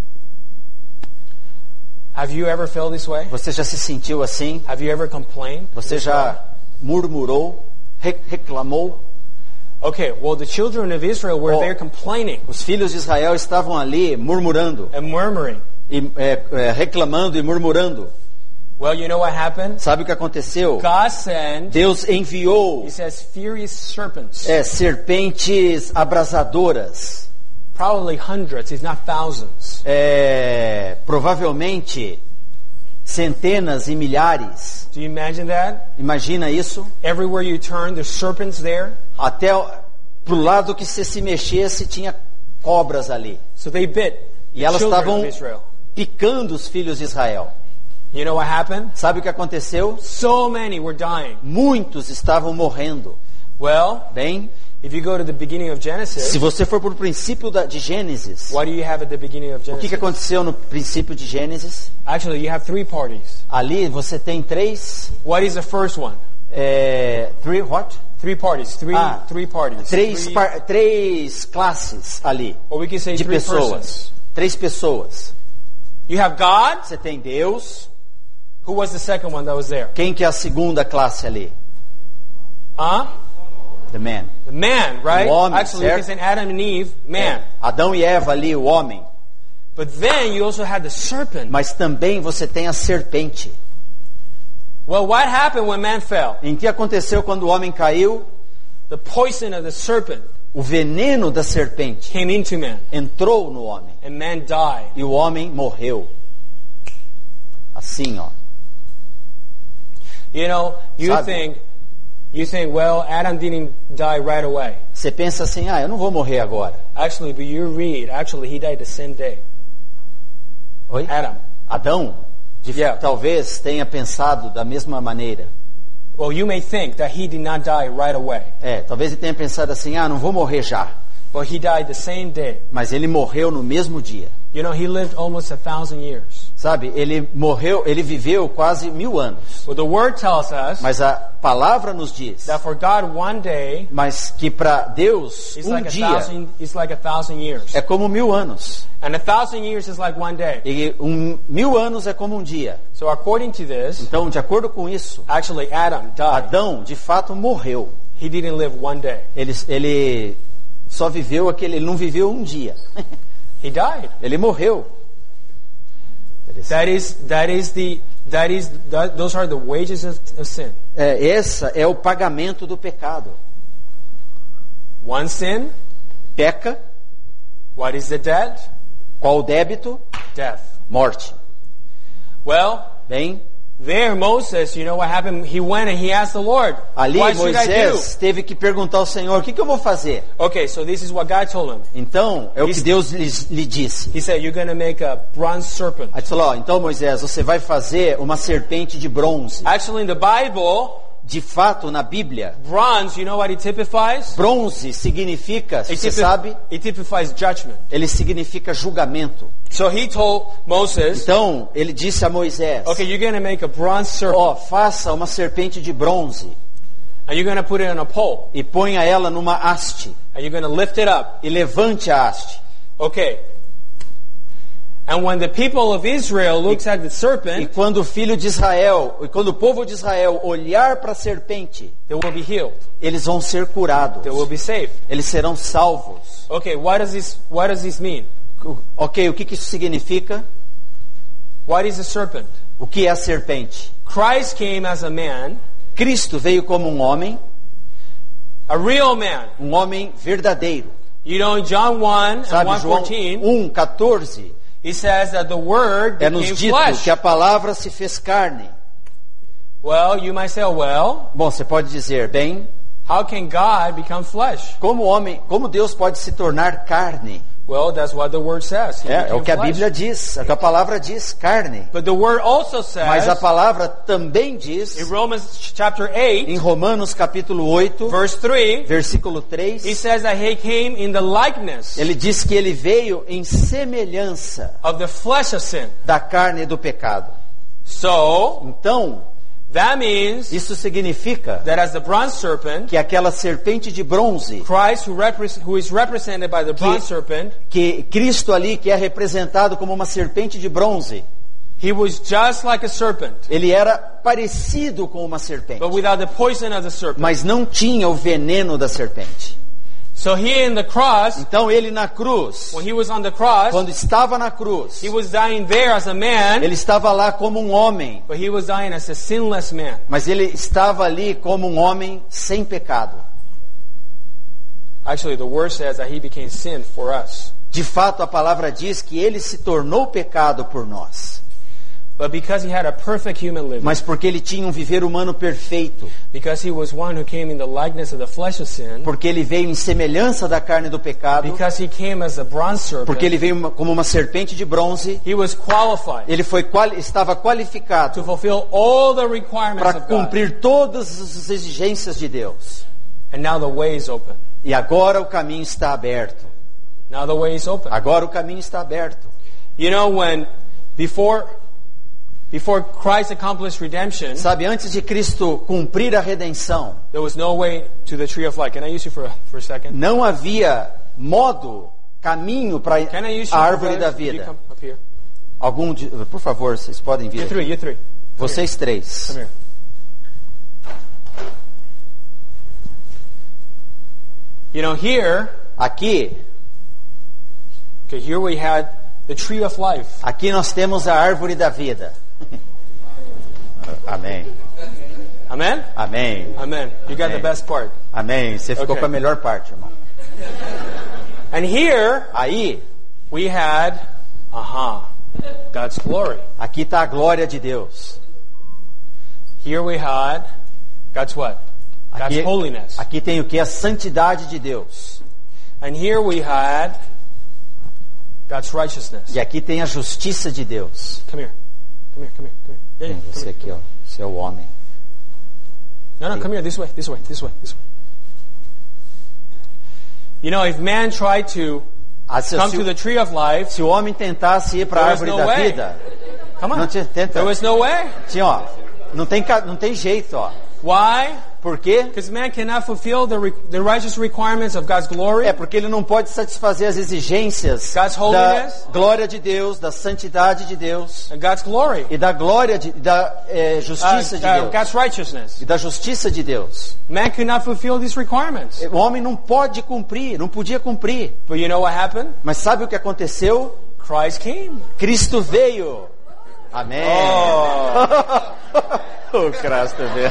Have you ever felt this way? Você já se sentiu assim? Have you ever complained? Você já murmurou, re- reclamou? Okay, well, the children of Israel were Oh. there complaining Os filhos de Israel estavam ali murmurando, and murmuring. e, é, é, reclamando e murmurando. Well, you know what happened? Sabe o que aconteceu? God sent, Deus enviou He says, furious serpents. é, serpentes abrasadoras. Probably hundreds, if not thousands. É, provavelmente centenas e milhares. Do you imagine that? Imagina isso? Everywhere you turn, there's serpents there. Até pro lado que você se mexesse tinha cobras ali. So they bit E the elas children estavam of Israel. picando os filhos de Israel. You know what happened? Sabe o que aconteceu? So many were dying. Muitos estavam morrendo. Well, Bem, if you go to the beginning of se Genesis, você for para o princípio da, de Gênesis, what do you have at the beginning of o que, Genesis? que aconteceu no princípio de Gênesis? Actually, you have three parties. Ali você tem três, What is the first one? é, three what? Three parties. Three Ah, three parties. Três, Three- par, três classes ali or we can say de three pessoas. persons. Três pessoas. You have God. Você tem Deus. Who was the second one that was there? Quem que é a segunda classe ali? Huh? The man. The man, right? O homem, Actually, certo? it's in Adam and Eve, man. É, Adão e Eva ali, o homem. But then you also had the serpent. Mas também você tem a serpente. Well, what happened when man fell? Em que aconteceu quando o homem caiu? The poison of the serpent O veneno da serpente came into man, entrou no homem. and man died. E o homem morreu. Assim, ó. You know, you Sabe? think, you think, well, Adam didn't die right away. Você pensa assim, ah, eu não vou morrer agora. Actually, but you read, actually, he died the same day. Oi? Adam. Adão, de, Yeah. talvez tenha pensado da mesma maneira. Well, you may think that he did not die right away. É, talvez ele tenha pensado assim, ah, não vou morrer já. But he died the same day. Mas ele morreu no mesmo dia. You know, he lived almost a thousand years. Sabe, ele morreu, ele viveu quase mil anos. Well, the word tells us Mas a palavra nos diz, that for God, one day mas que para Deus is um like a dia thousand, is like a thousand years. é como mil anos. And a thousand years is like one day. E um, mil anos é como um dia. So according to this, Então, de acordo com isso, actually Adam died. Adão de fato morreu. He didn't live one day. Ele, ele só viveu aquele, ele não viveu um dia. He died. Ele morreu. That is, that is the, that is, that, those are the wages of, of sin. É, essa é o pagamento do pecado. One sin. Peca, What is the debt? qual o débito? Death. Morte. Well, Bem, there Moses, you know what happened? He went and he asked the Lord, ali what should I do? Moisés teve que perguntar ao Senhor, o que, que eu vou fazer? Okay, so this is what God told him. Então, é o que Isso- Deus lhe, lhe disse. He said, you're going to make a bronze serpent. Aí ele falou, ó, então Moisés, você vai fazer uma serpente de bronze. Actually, in the Bible, De fato, na Bíblia, bronze, you know what it typifies? bronze significa, It, você typi- sabe, it typifies judgment. ele significa julgamento. So he told Moses, Então, ele disse a Moisés, okay, you're going to make a bronze serpent, ó, faça uma serpente de bronze and you're going to put it on a pole, e ponha ela numa haste and you're going to lift it up. e levante a haste. Okay. And when the people of Israel looks at the E serpent, quando o filho de Israel, e quando o povo de Israel olhar para a serpente, they will be healed. eles vão ser curados. They will be saved. Eles serão salvos. Okay, what does this, what does this mean? Ok, o que, que isso significa? What is a serpent? O que é a serpente? Christ came as a man, Cristo veio como um homem, a real man. um homem verdadeiro. You know, in John one and Sabe, one João fourteen, um, catorze, it says that the Word é nos became dito flesh. que a palavra se fez carne. Well, you might say, well, Bom, você pode dizer, bem, how can God become flesh? como homem, como Deus pode se tornar carne? Well, that's what the Word says. He É, é o became que a flesh. Bíblia diz, é o que a palavra diz, carne. But the Word also Mas a says, palavra também diz, in Romans chapter eight, em Romanos capítulo oito, verse three, versículo três, he says that he came in the likeness ele diz que ele veio em semelhança of the flesh of sin. da carne do pecado. So, Então, that means isso significa that as the bronze serpent, que aquela serpente de bronze, Christ, who, repres- who is represented by the bronze serpent, que Cristo ali, que é representado como uma serpente de bronze, he was just like a serpent, ele era parecido com uma serpente, but without the poison of the serpent. mas não tinha o veneno da serpente. So he in the cross, Então ele na cruz, when he was on the cross, quando estava na cruz, he was dying there as a man, ele estava lá como um homem, but he was dying as a sinless man. mas ele estava ali como um homem sem pecado. Actually, the word says that he became sin for us. De fato, a palavra diz que ele se tornou pecado por nós. But because he had a perfect human living, Mas porque ele tinha um viver humano perfeito, because he was one who came in the likeness of the flesh of sin, porque ele veio em semelhança da carne do pecado, because he came as a bronze porque serpent, ele veio uma- como uma serpente de bronze, he was qualified ele foi quali- estava to qualificado fulfill all the requirements para of God. cumprir todas as exigências de Deus. And now the way is open. E agora o caminho está aberto. Now the way is open. Agora o caminho está aberto. You know, when before before Christ accomplished redemption, Sabe, antes de Cristo cumprir a redenção, there was no way to the tree of life. Can I use you for a, for a second? não havia modo, caminho para Can I use a you for árvore da brothers? Could you vida. come up here? Algum de, por favor, vocês podem vir You three, aqui. you three. Vocês três. Come here. You know, here, Aqui, okay, here we had the tree of life. aqui nós temos a árvore da vida. Amém. Amen? Amém. Amen. You got the Amém. best part. Amém. Você ficou Okay. com a melhor parte, irmão. And here, Aí, we had, aha, God's glory. aqui está a glória de Deus. Here we had, God's what? God's Aqui, holiness. aqui tem o que? A santidade de Deus. And here we had God's righteousness. E aqui tem a justiça de Deus. Come here. Come here, come here, come here. Yeah, yeah, come Você here. aqui, ó. Você é o homem. No, no, come here, this way, this way, this way, this way. You know, if man tried to Ah, se, come se, to the tree of life, se o homem tentasse ir para a There was árvore no da way. vida, come on, não te- tenta. there was no way. Sim, ó, não tem, ca- não tem jeito, ó. Why? Por quê? Because man cannot fulfill the, re- the righteous requirements of God's glory. É porque ele não pode satisfazer as exigências God's da holiness. glória de Deus, da santidade de Deus And God's glory. e da glória de, da eh, Uh, justiça de uh, Deus God's righteousness. e da justiça de Deus. Man cannot fulfill these requirements. O homem não pode cumprir, não podia cumprir. But you know what happened? Mas sabe o que aconteceu? Christ came. Cristo veio. Amém. Oh. O Cristo veio.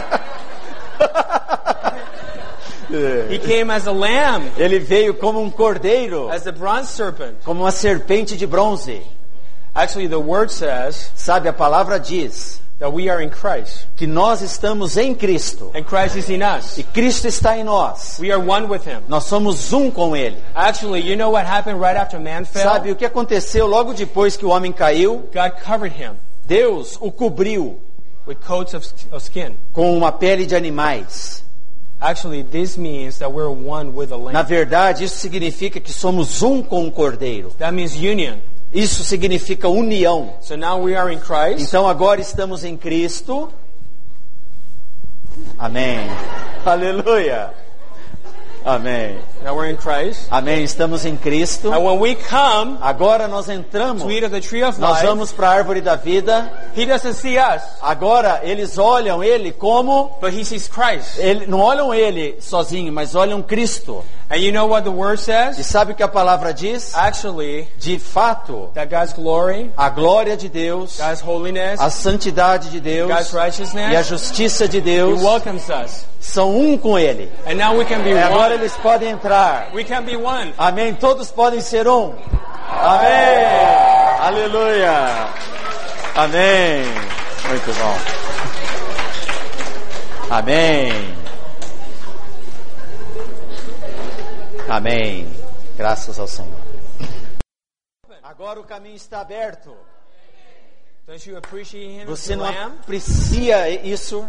He came as a lamb, Ele veio como um cordeiro, as the bronze serpent. como uma serpente de bronze. Actually, the word says Sabe, a palavra diz that we are in Christ, que nós estamos em Cristo and Christ is in us. e Cristo está em nós. We are one with Him. Nós somos um com Ele. Actually, you know what happened right after man fell? Sabe o que aconteceu logo depois que o homem caiu? God covered him Deus o cobriu with coats of, of skin. com uma pele de animais. Actually, this means that we're one with the Na Lamb. verdade, isso significa que somos um com o cordeiro. That means union. Isso significa união. So now we are in Christ. Então agora estamos em Cristo. Amém. Aleluia. Amém. Now we're in Christ. Amém. Estamos em Cristo. And when we come Agora nós entramos. to eat of the tree of Nós life, vamos para a árvore da vida. He doesn't see us, Agora eles olham ele como but He sees Christ. ele, não olham ele sozinho, mas olham Cristo. And you know what the word E says? sabe o que a palavra diz? Actually, De fato, that God's glory, a glória de Deus, God's holiness, a santidade de Deus God's e a righteousness, justiça de He Deus welcomes us. são um com ele. And now we can be E agora one. eles podem entrar. We can be one. Amém. Todos podem ser um. Amém. Aleluia. Amém. Muito bom. Amém. Amém. Graças ao Senhor. Agora o caminho está aberto. Don't you appreciate Him as Você the não Lamb? aprecia isso?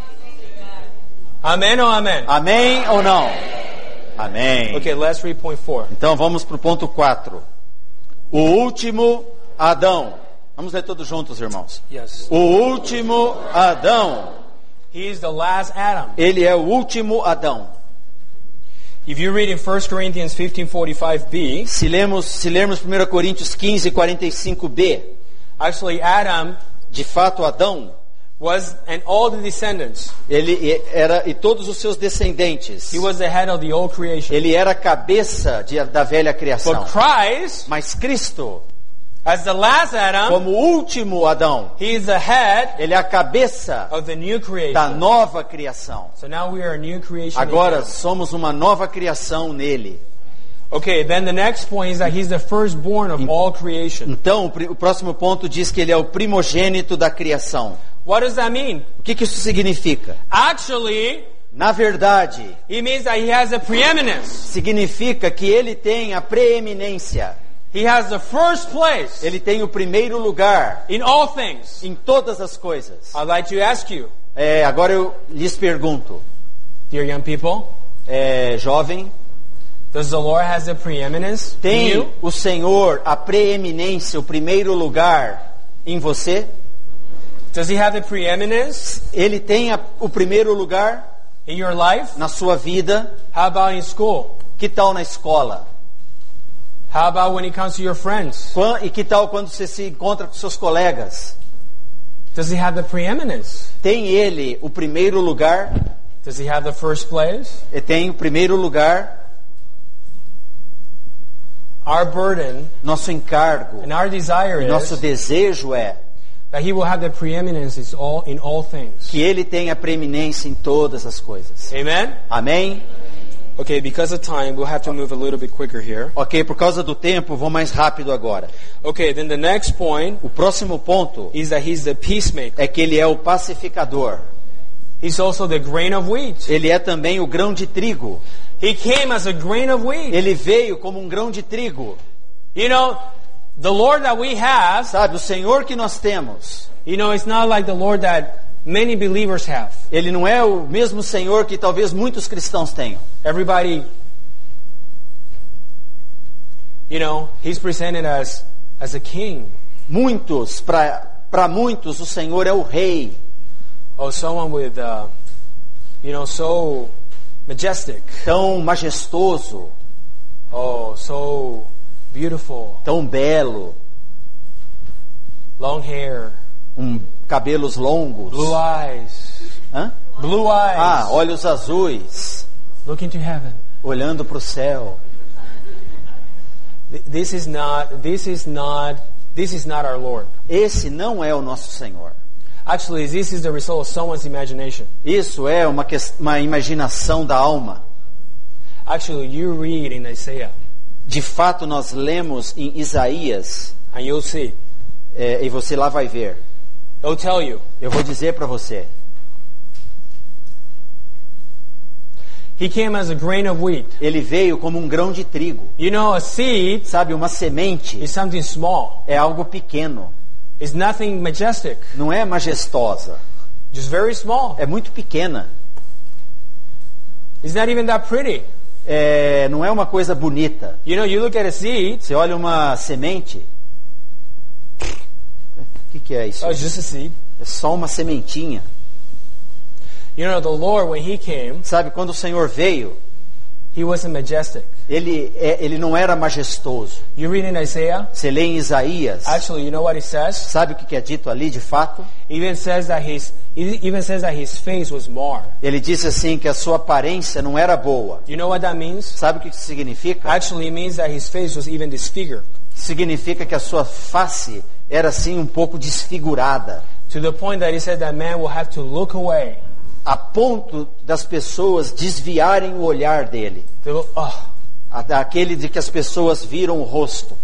Amen or amen? Amém ou não? Amém. Okay, let's read point four. Então vamos para o ponto quatro. O último Adão. Vamos ler todos juntos, irmãos. Yes. O último Adão. He is the last Adam. Ele é o último Adão. If you read in First Corinthians fifteen forty-five b, Se lemos, se lermos primeira Coríntios quinze, quarenta e cinco b, actually Adam de fato Adão, was, and all the descendants, ele era, e todos os seus descendentes, he was the head of the old creation. ele era a cabeça de, da velha criação. But Christ, Mas Cristo, as the last Adam, como último Adão, he is the head ele é a cabeça of the new da creation. nova criação. So now we are a new creation. in Agora him. somos uma nova criação nele. Okay, then the next point is that he's the firstborn of all creation. Então, o pri- o próximo ponto diz que ele é o primogênito da criação. What does that mean? O que, que isso significa? Actually, Na verdade, it means that he has a preeminence. significa que ele tem a preeminência. He has the first place Ele tem o primeiro lugar in all things. em todas as coisas. I'd like to ask you, É, agora eu lhes pergunto, dear young people, é, jovem, does the Lord has a preeminence in tem you? o Senhor a preeminência, o primeiro lugar em você? Does he have the preeminence Ele tem a, o primeiro lugar in your life? na sua vida? How about in school? Que tal na escola? How about when it comes to your friends? Quan- E que tal quando você se encontra com seus colegas? Does he have the preeminence? Tem ele o primeiro lugar? Does he have the first place? Ele tem o primeiro lugar? our burden Nosso encargo, and our desire e nosso is desejo é that He will have the preeminence in all, in all things. que Ele tenha preeminência em todas as coisas. Amen? Amém? Okay, because of time, we'll have to move a little bit quicker here. Ok, por causa do tempo, vou mais rápido agora. Okay, then the next point O próximo ponto is that He's the peacemaker. é que Ele é o pacificador. He's also the grain of wheat. Ele é também o grão de trigo. He came as a grain of wheat. Ele veio como um grão de trigo. You know, the Lord that we have, Sabe, o Senhor que nós temos, you know, it's not like the Lord that many believers have. Ele não é o mesmo Senhor que talvez muitos cristãos tenham. Everybody, you know, He's presented as, as a king. Muitos, para muitos, o Senhor é o rei. Oh, someone with, uh, you know, so majestic. Tão majestoso, Oh, so beautiful. tão belo, Long hair. um, cabelos longos. Blue eyes. Hã? Blue eyes. Ah, olhos azuis, Looking to heaven. olhando para o céu. Th- This is not, this is not, this is not our Lord. Esse não é o nosso Senhor. Actually, this is the result of someone's imagination. Isso é uma, que- uma imaginação da alma. Actually, you read in Isaiah, De fato, nós lemos em Isaías, and you'll see. é, e você lá vai ver. It'll tell you. Eu vou dizer para você. He came as a grain of wheat. Ele veio como um grão de trigo. You know, a seed Sabe, uma semente is something small. é algo pequeno. It's nothing majestic. Não é majestosa. Just very small. É muito pequena. It's not even that pretty. É, não é uma coisa bonita. You know, you look at a seed. Você olha uma semente. O que, que é isso? Oh, it's just a seed. É só uma sementinha. You know, the Lord, when He came, Sabe, quando o Senhor veio, He wasn't majestic. ele, é, ele não era majestoso. You read in Isaiah. Você lê em Isaías. Actually, you know what it says? Sabe o que, que é dito ali de fato? It even says that his, it even says that his face was marred. Ele disse assim que a sua aparência não era boa. You know what that means? Sabe o que isso significa? Actually, it means that his face was even disfigured Significa que a sua face era assim um pouco desfigurada, to the point that He said that man will have to look away. a ponto das pessoas desviarem o olhar dele, They will, oh, a- aquele de que as pessoas viram o rosto.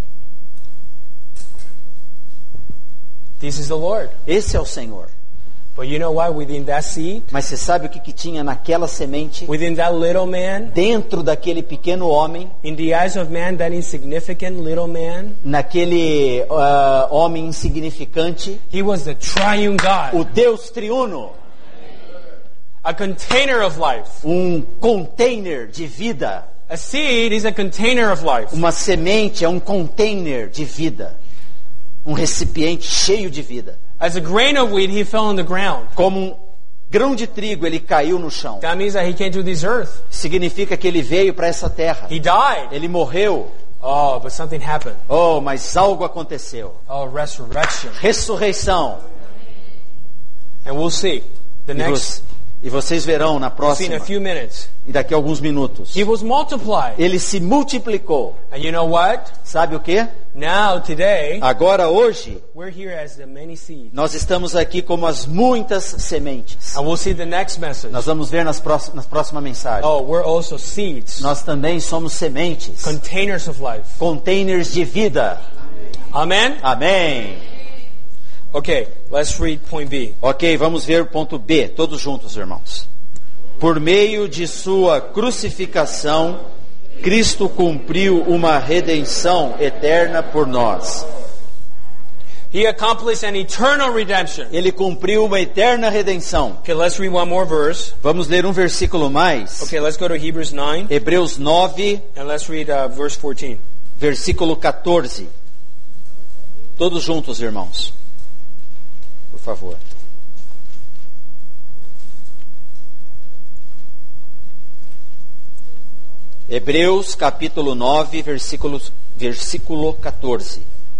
this is the Lord. Esse é o Senhor. But you know what? Within that seed, Mas você sabe o que, que tinha naquela semente? within that little man, Dentro daquele pequeno homem, in the eyes of man, that insignificant little man, naquele ah, homem insignificante, he was the triune God, o Deus triuno, a container of life. um container de vida. A seed is a container of life. Uma semente é um container de vida, um recipiente cheio de vida. As a grain of wheat, he fell on the ground. Como um grão de trigo, ele caiu no chão. That means that he came to this earth. Significa que ele veio para essa terra. He died. Ele morreu. Oh, but something happened. Oh, mas algo aconteceu. Oh, resurrection. Ressurreição. And we'll see. The E, next, vo- e vocês verão na we'll see in próxima, a few minutes. e daqui a alguns minutos. He was multiplied. Ele se multiplicou. And you know what? Sabe o que? Now, today, Agora, hoje, we're here as the many seeds. nós estamos aqui como as muitas sementes. And we'll see the next message. Nós vamos ver nas próximas, nas próximas mensagens. Oh, we're also seeds. Nós também somos sementes. Containers of life. Containers de vida. Amen? Amém. Okay, let's read point B. Ok, vamos ver o ponto B, todos juntos, irmãos. Por meio de sua crucificação, Cristo cumpriu uma redenção eterna por nós. He accomplished an eternal redemption. Ele cumpriu uma eterna redenção. Okay, let's read one more verse. Vamos ler um versículo mais. Okay, let's go to Hebrews nine, Hebreus nove, and let's read uh, verse fourteen. versículo quatorze. Todos juntos, irmãos. Por favor. Hebreus capítulo nove, versículo, versículo quatorze.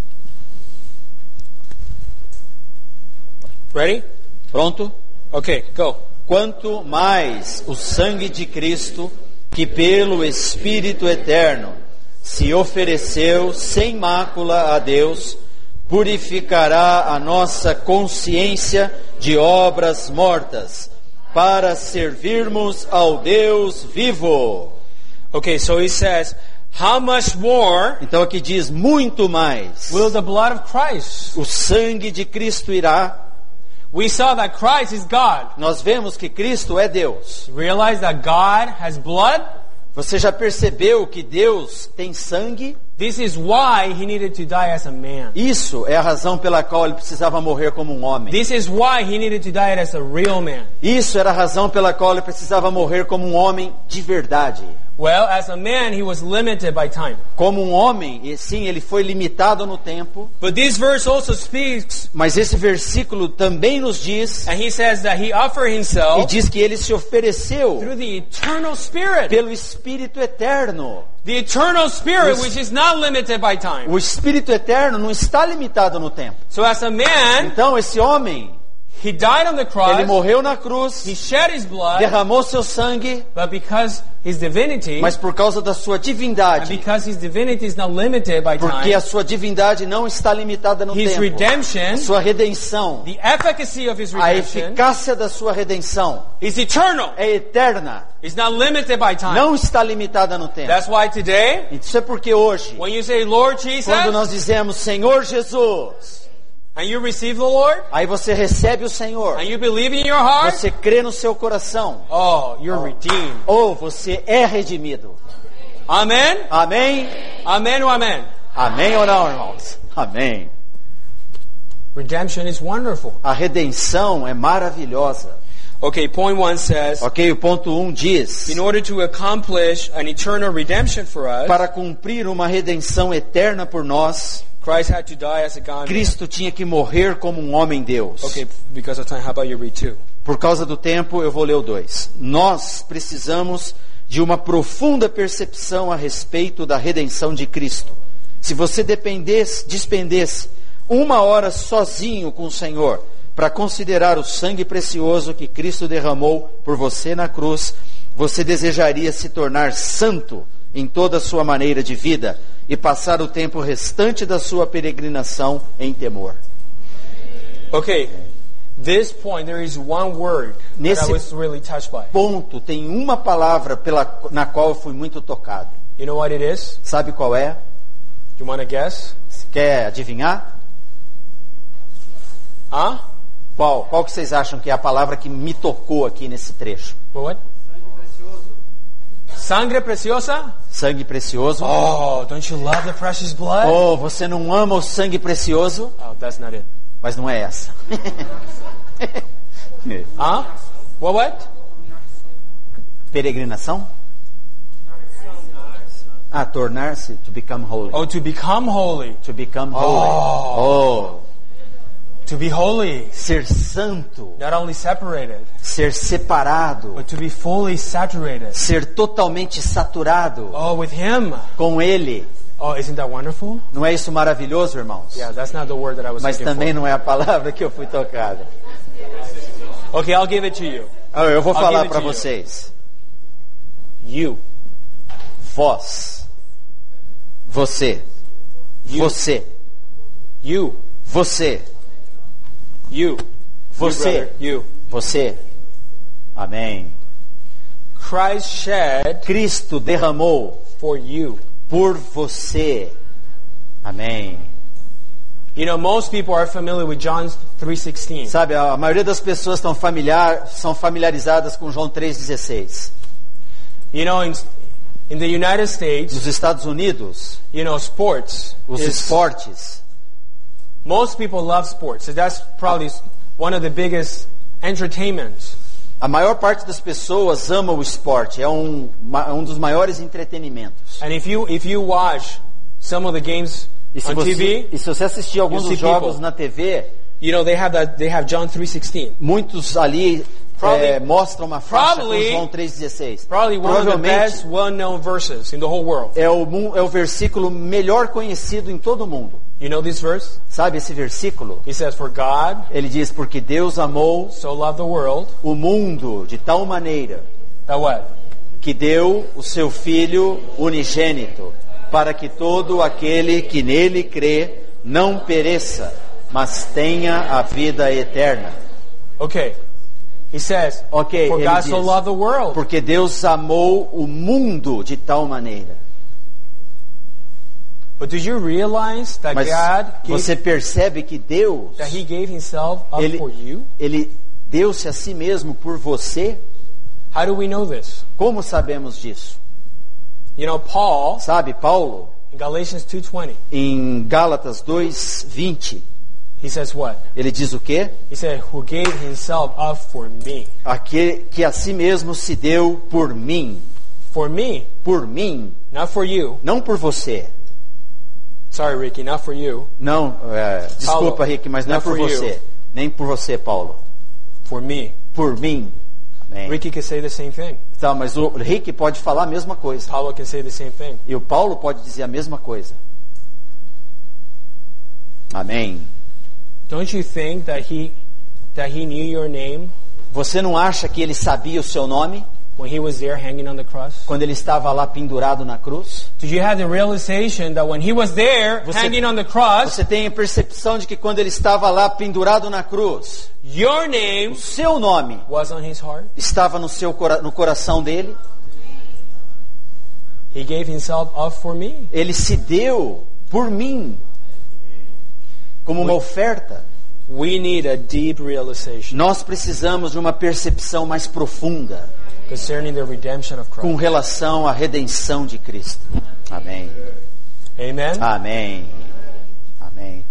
Ready? Pronto? Okay, go. Quanto mais o sangue de Cristo, que pelo Espírito eterno se ofereceu sem mácula a Deus, purificará a nossa consciência de obras mortas, para servirmos ao Deus vivo. Okay, so he says, how much more Então aqui diz, muito mais. will the blood of Christ? O sangue de Cristo irá. We saw that Christ is God. Nós vemos que Cristo é Deus. Realize that God has blood? Você já percebeu que Deus tem sangue? This is why he needed to die as a man. Isso é a razão pela qual ele precisava morrer como um homem. This is why he needed to die as a real man. Isso era a razão pela qual ele precisava morrer como um homem de verdade. Well, as a man, he was limited by time. Como um homem, e sim, ele foi limitado no tempo. But this verse also speaks, Mas esse versículo também nos diz, and he says that he offered e himself diz que ele se ofereceu through the eternal Spirit. pelo Espírito Eterno. The eternal Spirit, which is not limited by time. O Espírito Eterno não está limitado no tempo. So as a man, Então esse homem, he died on the ele cross, morreu na cruz, he shed his blood, derramou seu sangue, but because his divinity, mas por causa da sua and divindade, because his divinity is not limited by porque time, a sua divindade não está limitada no his tempo. redemption, Sua redenção, the efficacy of his a redemption, eficácia da sua redenção is eternal. é eterna, It's not limited by time. não está limitada no tempo. That's why today, Isso é porque hoje, when you say Lord Jesus, quando nós dizemos Senhor Jesus, and you receive the Lord, aí você recebe o Senhor, and you believe in your heart, você crê no seu coração, oh, you're redeemed. ou você é redimido. Amen? Amém? Amen or amen? Amém ou não, irmãos? Amém. Redemption is wonderful. A redenção é maravilhosa. Okay, point one says, Ok, o ponto um diz, in order to accomplish an eternal redemption for us, para cumprir uma redenção eterna por nós, Christ had to die as a God man. Cristo tinha que morrer como um homem-Deus. Okay, because of time, how about you read two? Por causa do tempo, eu vou ler o dois. Nós precisamos de uma profunda percepção a respeito da redenção de Cristo. Se você dependesse, despendesse uma hora sozinho com o Senhor para considerar o sangue precioso que Cristo derramou por você na cruz, você desejaria se tornar santo em toda a sua maneira de vida e passar o tempo restante da sua peregrinação em temor. Okay, this point, there is one word that Nesse I was really touched by. ponto tem uma palavra pela, na qual eu fui muito tocado. You know what it is? Sabe qual é? You want to guess? Quer adivinhar? Huh? Qual? Qual que vocês acham que é a palavra que me tocou aqui nesse trecho? What? Sangre preciosa? Sangue precioso. Oh, don't you love the precious blood? Oh, você não ama o sangue precioso? Oh, that's not it. Mas não é essa. Huh? What, what? Peregrinação? Ah, tornar-se, to become holy. Oh, to become holy. To become holy. Oh. To be holy. Ser santo. Not only separated, Ser separado. but to be fully saturated. Ser totalmente saturado Oh, with Him. com Ele. Oh, isn't that wonderful? Não é isso maravilhoso, irmãos? Yeah, that's not the word that I was Mas looking também for. não é a palavra que eu fui tocado. Okay, I'll give it to you. Ah, eu vou I'll falar give it para to you. vocês. You. Vós. Você. You. Você. You. Você. You. Você. You, brother. You. Você. Amém. Christ shed Cristo derramou for you. por você. Amém. You know, most people are familiar with John three sixteen. Sabe, a maioria das pessoas estão familiar, são familiarizadas com João três dezesseis. You know, in, in the United States, Nos Estados Unidos, you know, sports os is, esportes, most people love sports. So that's probably one of the biggest entertainments. a maior parte das pessoas ama o esporte, é um, ma- um dos maiores entretenimentos. And if you if you watch some of the games E se on T você, V, e se você assistir alguns you dos see jogos people. na T V, you know they have that they have John three sixteen. muitos ali Probably- é, mostram uma faixa com probably- João três dezesseis. Probably one of the best Provavelmente well-known verses in the whole world. é o, mu- é o versículo melhor conhecido em todo o mundo. You know this verse? Sabe esse versículo? He says, "For God Ele diz, porque Deus amou so loved the world o mundo de tal maneira that what? que deu o seu Filho unigênito, para que todo aquele que nele crê não pereça, mas tenha a vida eterna. Okay. He says, Ok, for ele God diz, so loved the world. porque Deus amou o mundo de tal maneira. But did you realize that Mas God gave, você percebe que Deus, that He gave Himself up ele, for you? ele deu-se a si mesmo por você? How do we know this? Como sabemos disso? You know, Paul, Sabe, Paulo, in Galatians two twenty, em Gálatas dois, vinte, he says what? ele diz o quê? He said, who gave Himself up for me. Aquele que a si mesmo se deu por mim. For me, Por mim, not for you. não por você. Sorry, Ricky, not for you. Não, é, desculpa, Paulo, Rick, mas não é not por for você. you. Nem por você, Paulo. For me. Por mim. Amém. Ricky can say the same thing. Então, mas o Rick pode falar a mesma coisa. Paulo can say the same thing. E o Paulo pode dizer a mesma coisa. Amém. Don't you think that he that he knew your name Você não acha que ele sabia o seu nome when he was there hanging on the cross? quando ele estava lá pendurado na cruz? Did you have the realization that when he was there Você- hanging on the cross, Você tem a percepção de que quando ele estava lá pendurado na cruz, your name o seu nome was on his heart? estava no seu cora- no coração dele? He gave himself up for me. Ele se deu por mim como uma oferta. We need a deep realization Nós precisamos de uma percepção mais profunda concerning the redemption of com Christ. relação à redenção de Cristo. Amém. Amen? Amém. Amém.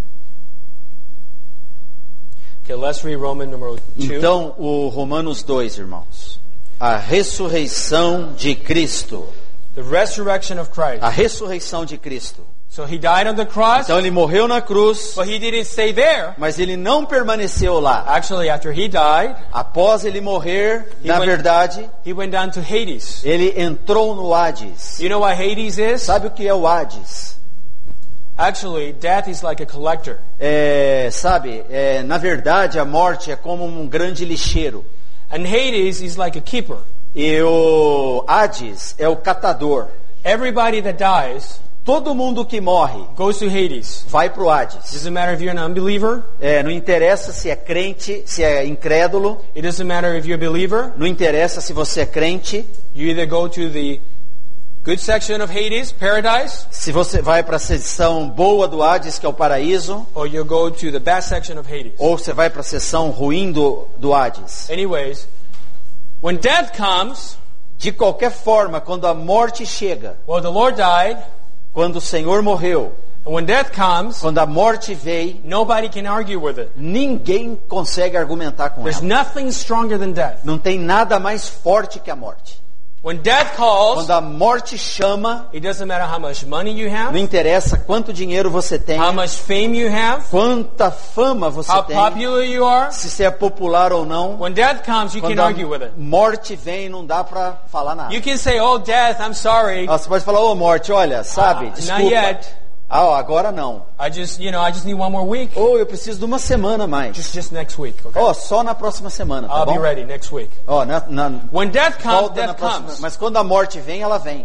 Okay, let's read Roman number two. Então, o Romanos dois, irmãos. A ressurreição de Cristo. The resurrection of Christ. A ressurreição de Cristo. So he died on the cross, Então ele morreu na cruz, but he didn't stay there. mas ele não permaneceu lá. Actually, after he died, Após ele morrer, He na went- verdade, he went down to Hades. ele entrou no Hades. You know what Hades is? Sabe o que é o Hades? Actually, death is like a collector. É, sabe, é, na verdade a morte é como um grande lixeiro. And Hades is like a keeper. E o Hades é o catador. Everybody that dies Todo mundo que morre goes to Hades. vai pro Hades. Doesn't matter if you're an unbeliever. É, não interessa se é crente, se é incrédulo. It doesn't matter if you're a believer. Não interessa se você é crente. You either go to the good section of Hades, paradise, Se você vai para a seção boa do Hades, que é o paraíso, or you go to the bad section of Hades. ou você vai para a seção ruim do, do Hades. Anyways, when death comes, De qualquer forma, quando a morte chega, well, the Lord died, quando o Senhor morreu, and when death comes, quando a morte veio, nobody can argue with it. ninguém consegue argumentar com There's ela. nothing stronger than death. Não tem nada mais forte que a morte. When death calls, Quando a morte chama, it doesn't matter how much money you não have, interessa quanto dinheiro você tem, how much fame you have, quanta fama você how tem, popular you are. se você é popular ou não. When death comes, you Quando can a argue with it. morte vem, não dá pra falar nada. You can say, "Oh, death, I'm sorry. Ah, Você pode falar, ô morte, olha, sabe, Ah, not desculpa. yet. Ah, ó, agora não. I just, you know, I just need one more week. Ou eu preciso de uma semana a mais. Just, just next week, okay? Ó, só na próxima semana, tá I'll be bom? ready next week." Ó, na, na, When death comes, volta na death próxima. comes. Mas quando a morte vem, ela vem.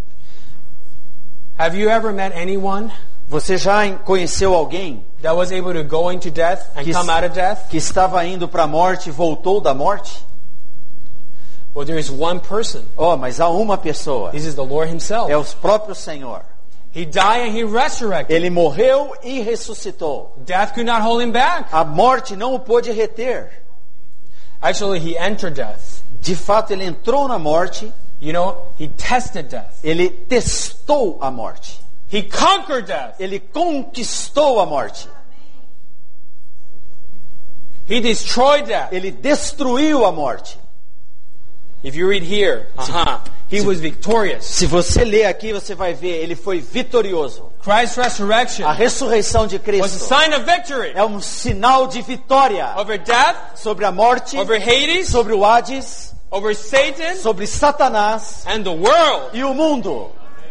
Have you ever met anyone Você já conheceu alguém that was able to go into death and que, come out of death? que estava indo para a morte e voltou da morte? Well, there is one person. Ó, mas há uma pessoa. This is the Lord Himself. É o próprio Senhor. He died and He resurrected. Ele morreu e ressuscitou. Death could not hold Him back. A morte não o pôde reter. Actually, He entered death. De fato, ele entrou na morte, You know, He tested death. ele testou a morte. He conquered death. Ele conquistou a morte. He destroyed death. Ele destruiu a morte. If you read here, uh-huh, He was victorious. Se você ler aqui, você vai ver, ele foi vitorioso. Christ's resurrection A ressurreição de was a Cristo sign of victory é um sinal de vitória over death, sobre a morte, over Hades, sobre o Hades, over Satan, sobre Satanás and the world. e o mundo.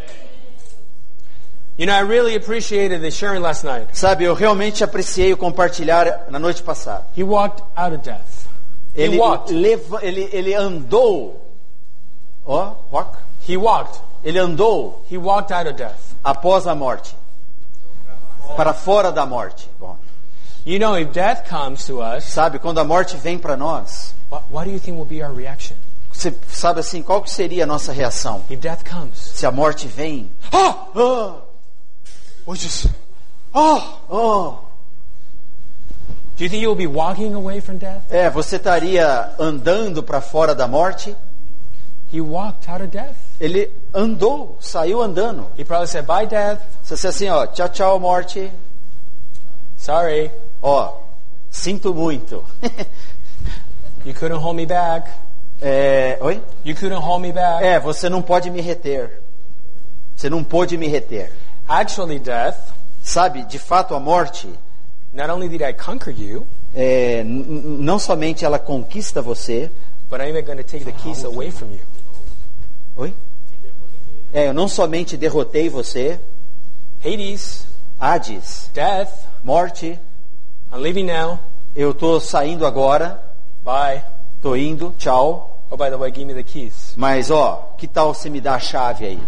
You know, I really appreciated the sharing last night. Sabe, eu realmente apreciei o compartilhar na noite passada. He walked out of death. Ele, He walked. leva, ele, ele andou, ó, walk. He walked. Ele andou He walked out of death. após a morte. Para fora da morte. Bom, You know, if death comes to us, sabe, quando a morte vem para nós, what, what do you think will be our reaction? você sabe assim, qual que seria a nossa reação? If death comes, Se a morte vem, oh, oh, we just, oh. oh, Do you think you will be walking away from death? é, você estaria andando para fora da morte? He walked out of death. Ele andou, saiu andando. He probably said, bye, death. Você disse assim, ó, tchau, tchau, morte. Sorry, Ó, sinto muito. you couldn't hold me back. É, oi? You couldn't hold me back. É, você não pode me reter. Você não pôde me reter. Actually, death, Sabe, de fato, a morte, not only did I conquer you, é, n- n- não somente ela conquista você. but I'm even going to take the keys away from you. Oi? É, eu não somente derrotei você. Hades, Hades, death, morte, I'm leaving now. eu estou saindo agora. Bye. Tô indo, tchau. Oh, by the way, give me the keys. Mas, ó, que tal você me dar a chave aí?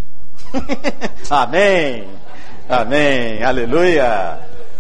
Amém. Amém. Aleluia.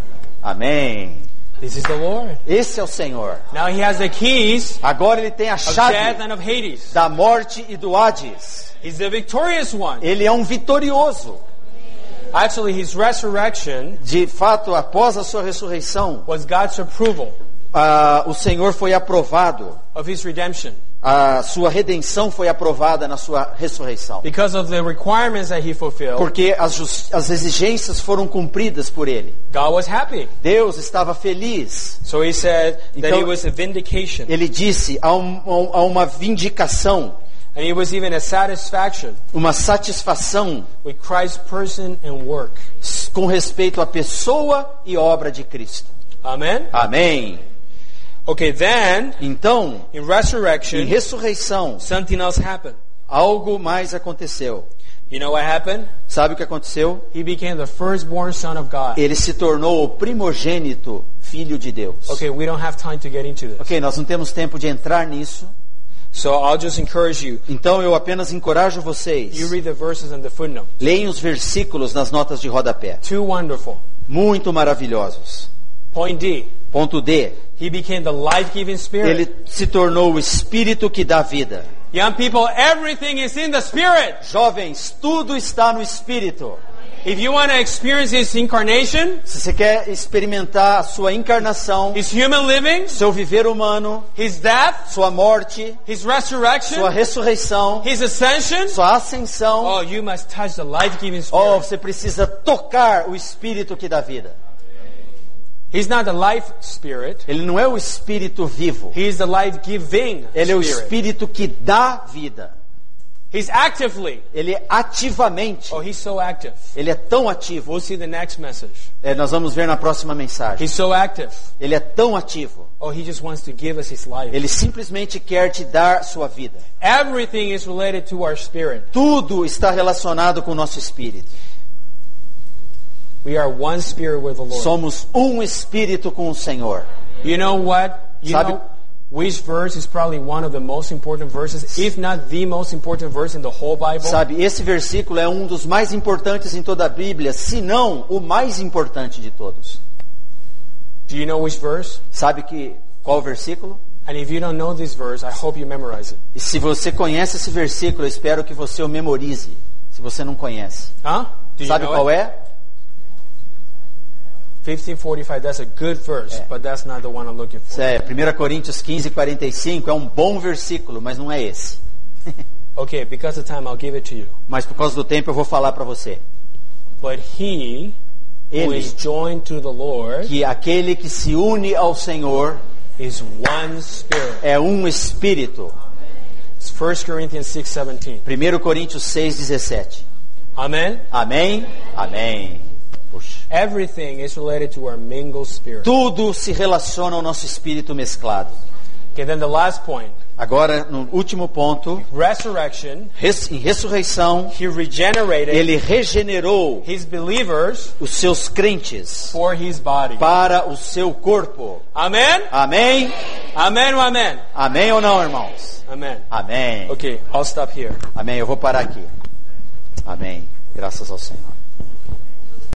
Amém. This is the Lord. Esse é o Senhor. Now he has the keys Agora ele tem a of death chave and of Hades. da morte e do Hades. He's the victorious one. Ele é um vitorioso. Actually, his resurrection De fato, após a sua ressurreição, was God's approval ah, o Senhor foi aprovado. of his redemption. A sua redenção foi aprovada na sua ressurreição. Because of the requirements that he fulfilled, Porque as, jus- as exigências foram cumpridas por ele. God was happy. Deus estava feliz. So he said that Então- it was a vindication. Ele disse, há, um- há uma vindicação, And it was even a satisfaction uma satisfação with Christ's person and work. com respeito à pessoa e obra de Cristo. Amen? Amém. Okay, then, Então, in em resurrection, ressurreição, something else happened. algo mais aconteceu. You know what happened? Sabe o que aconteceu? He became the firstborn son of God. Ele se tornou o primogênito filho de Deus. Okay, we don't have time to get into this. Ok, nós não temos tempo de entrar nisso. So I'll just encourage you. Então eu apenas encorajo vocês. You read the verses and the footnote. Leiam os versículos nas notas de rodapé. Too wonderful. Muito maravilhosos. Point D. Ponto D. He became the life-giving spirit. Ele se tornou o Espírito que dá vida. Young people, everything is in the spirit. Jovens, tudo está no Espírito. If you want to experience his incarnation, Se você quer experimentar a sua encarnação, his human living, seu viver humano, his death, sua morte, his resurrection, sua ressurreição, his ascension, sua ascensão, oh, you must touch the life-giving oh, spirit. você precisa tocar o Espírito que dá vida. He's not the life spirit. Ele não é o Espírito vivo. He is the life-giving Ele é o spirit. Espírito que dá vida. He's actively. Ele é ativamente. Oh, he's so active. Ele é tão ativo. We'll see the next message. É, nós vamos ver na próxima mensagem. He's so active. Ele é tão ativo. Oh, he just wants to give us his life. Ele simplesmente quer te dar sua vida. Everything is related to our spirit. Tudo está relacionado com o nosso espírito. We are one spirit with the Lord. Somos um espírito com o Senhor. You know what? You Sabe- know which verse is probably one of the most important verses, if not the most important verse in the whole Bible? Sabe, esse versículo é um dos mais importantes em toda a Bíblia, se não o mais importante de todos. Do you know which verse? Sabe que qual o versículo? And if you don't know this verse, I hope you memorize it. E se você conhece esse versículo, eu espero que você o memorize. Se você não conhece. Huh? Do you Sabe know qual it? é? fifteen forty-five, that's a good verse, but that's not the one I'm looking for. É, primeira Coríntios quinze, quarenta e cinco é um bom versículo, mas não é esse. Okay, because of time, I'll give it to you. Mas por causa do tempo eu vou falar para você. But he who Ele, is joined to the Lord que aquele que se une ao Senhor is one spirit. é um espírito. It's First Corinthians six seventeen. primeira Coríntios seis, dezessete. Amen? Amém? Amém. Puxa. Everything is related to our mingled spirit. Tudo se relaciona ao nosso espírito mesclado. Okay, then the last point. Agora, no último ponto, Resurrection, res, em ressurreição, he regenerated ele regenerou his believers os seus crentes for his body. para o seu corpo. Amen? Amém? Amen ou amen? Amém ou não, irmãos? Amen. Amém. Okay, I'll stop here. Amém. Eu vou parar aqui. Amém. Graças ao Senhor.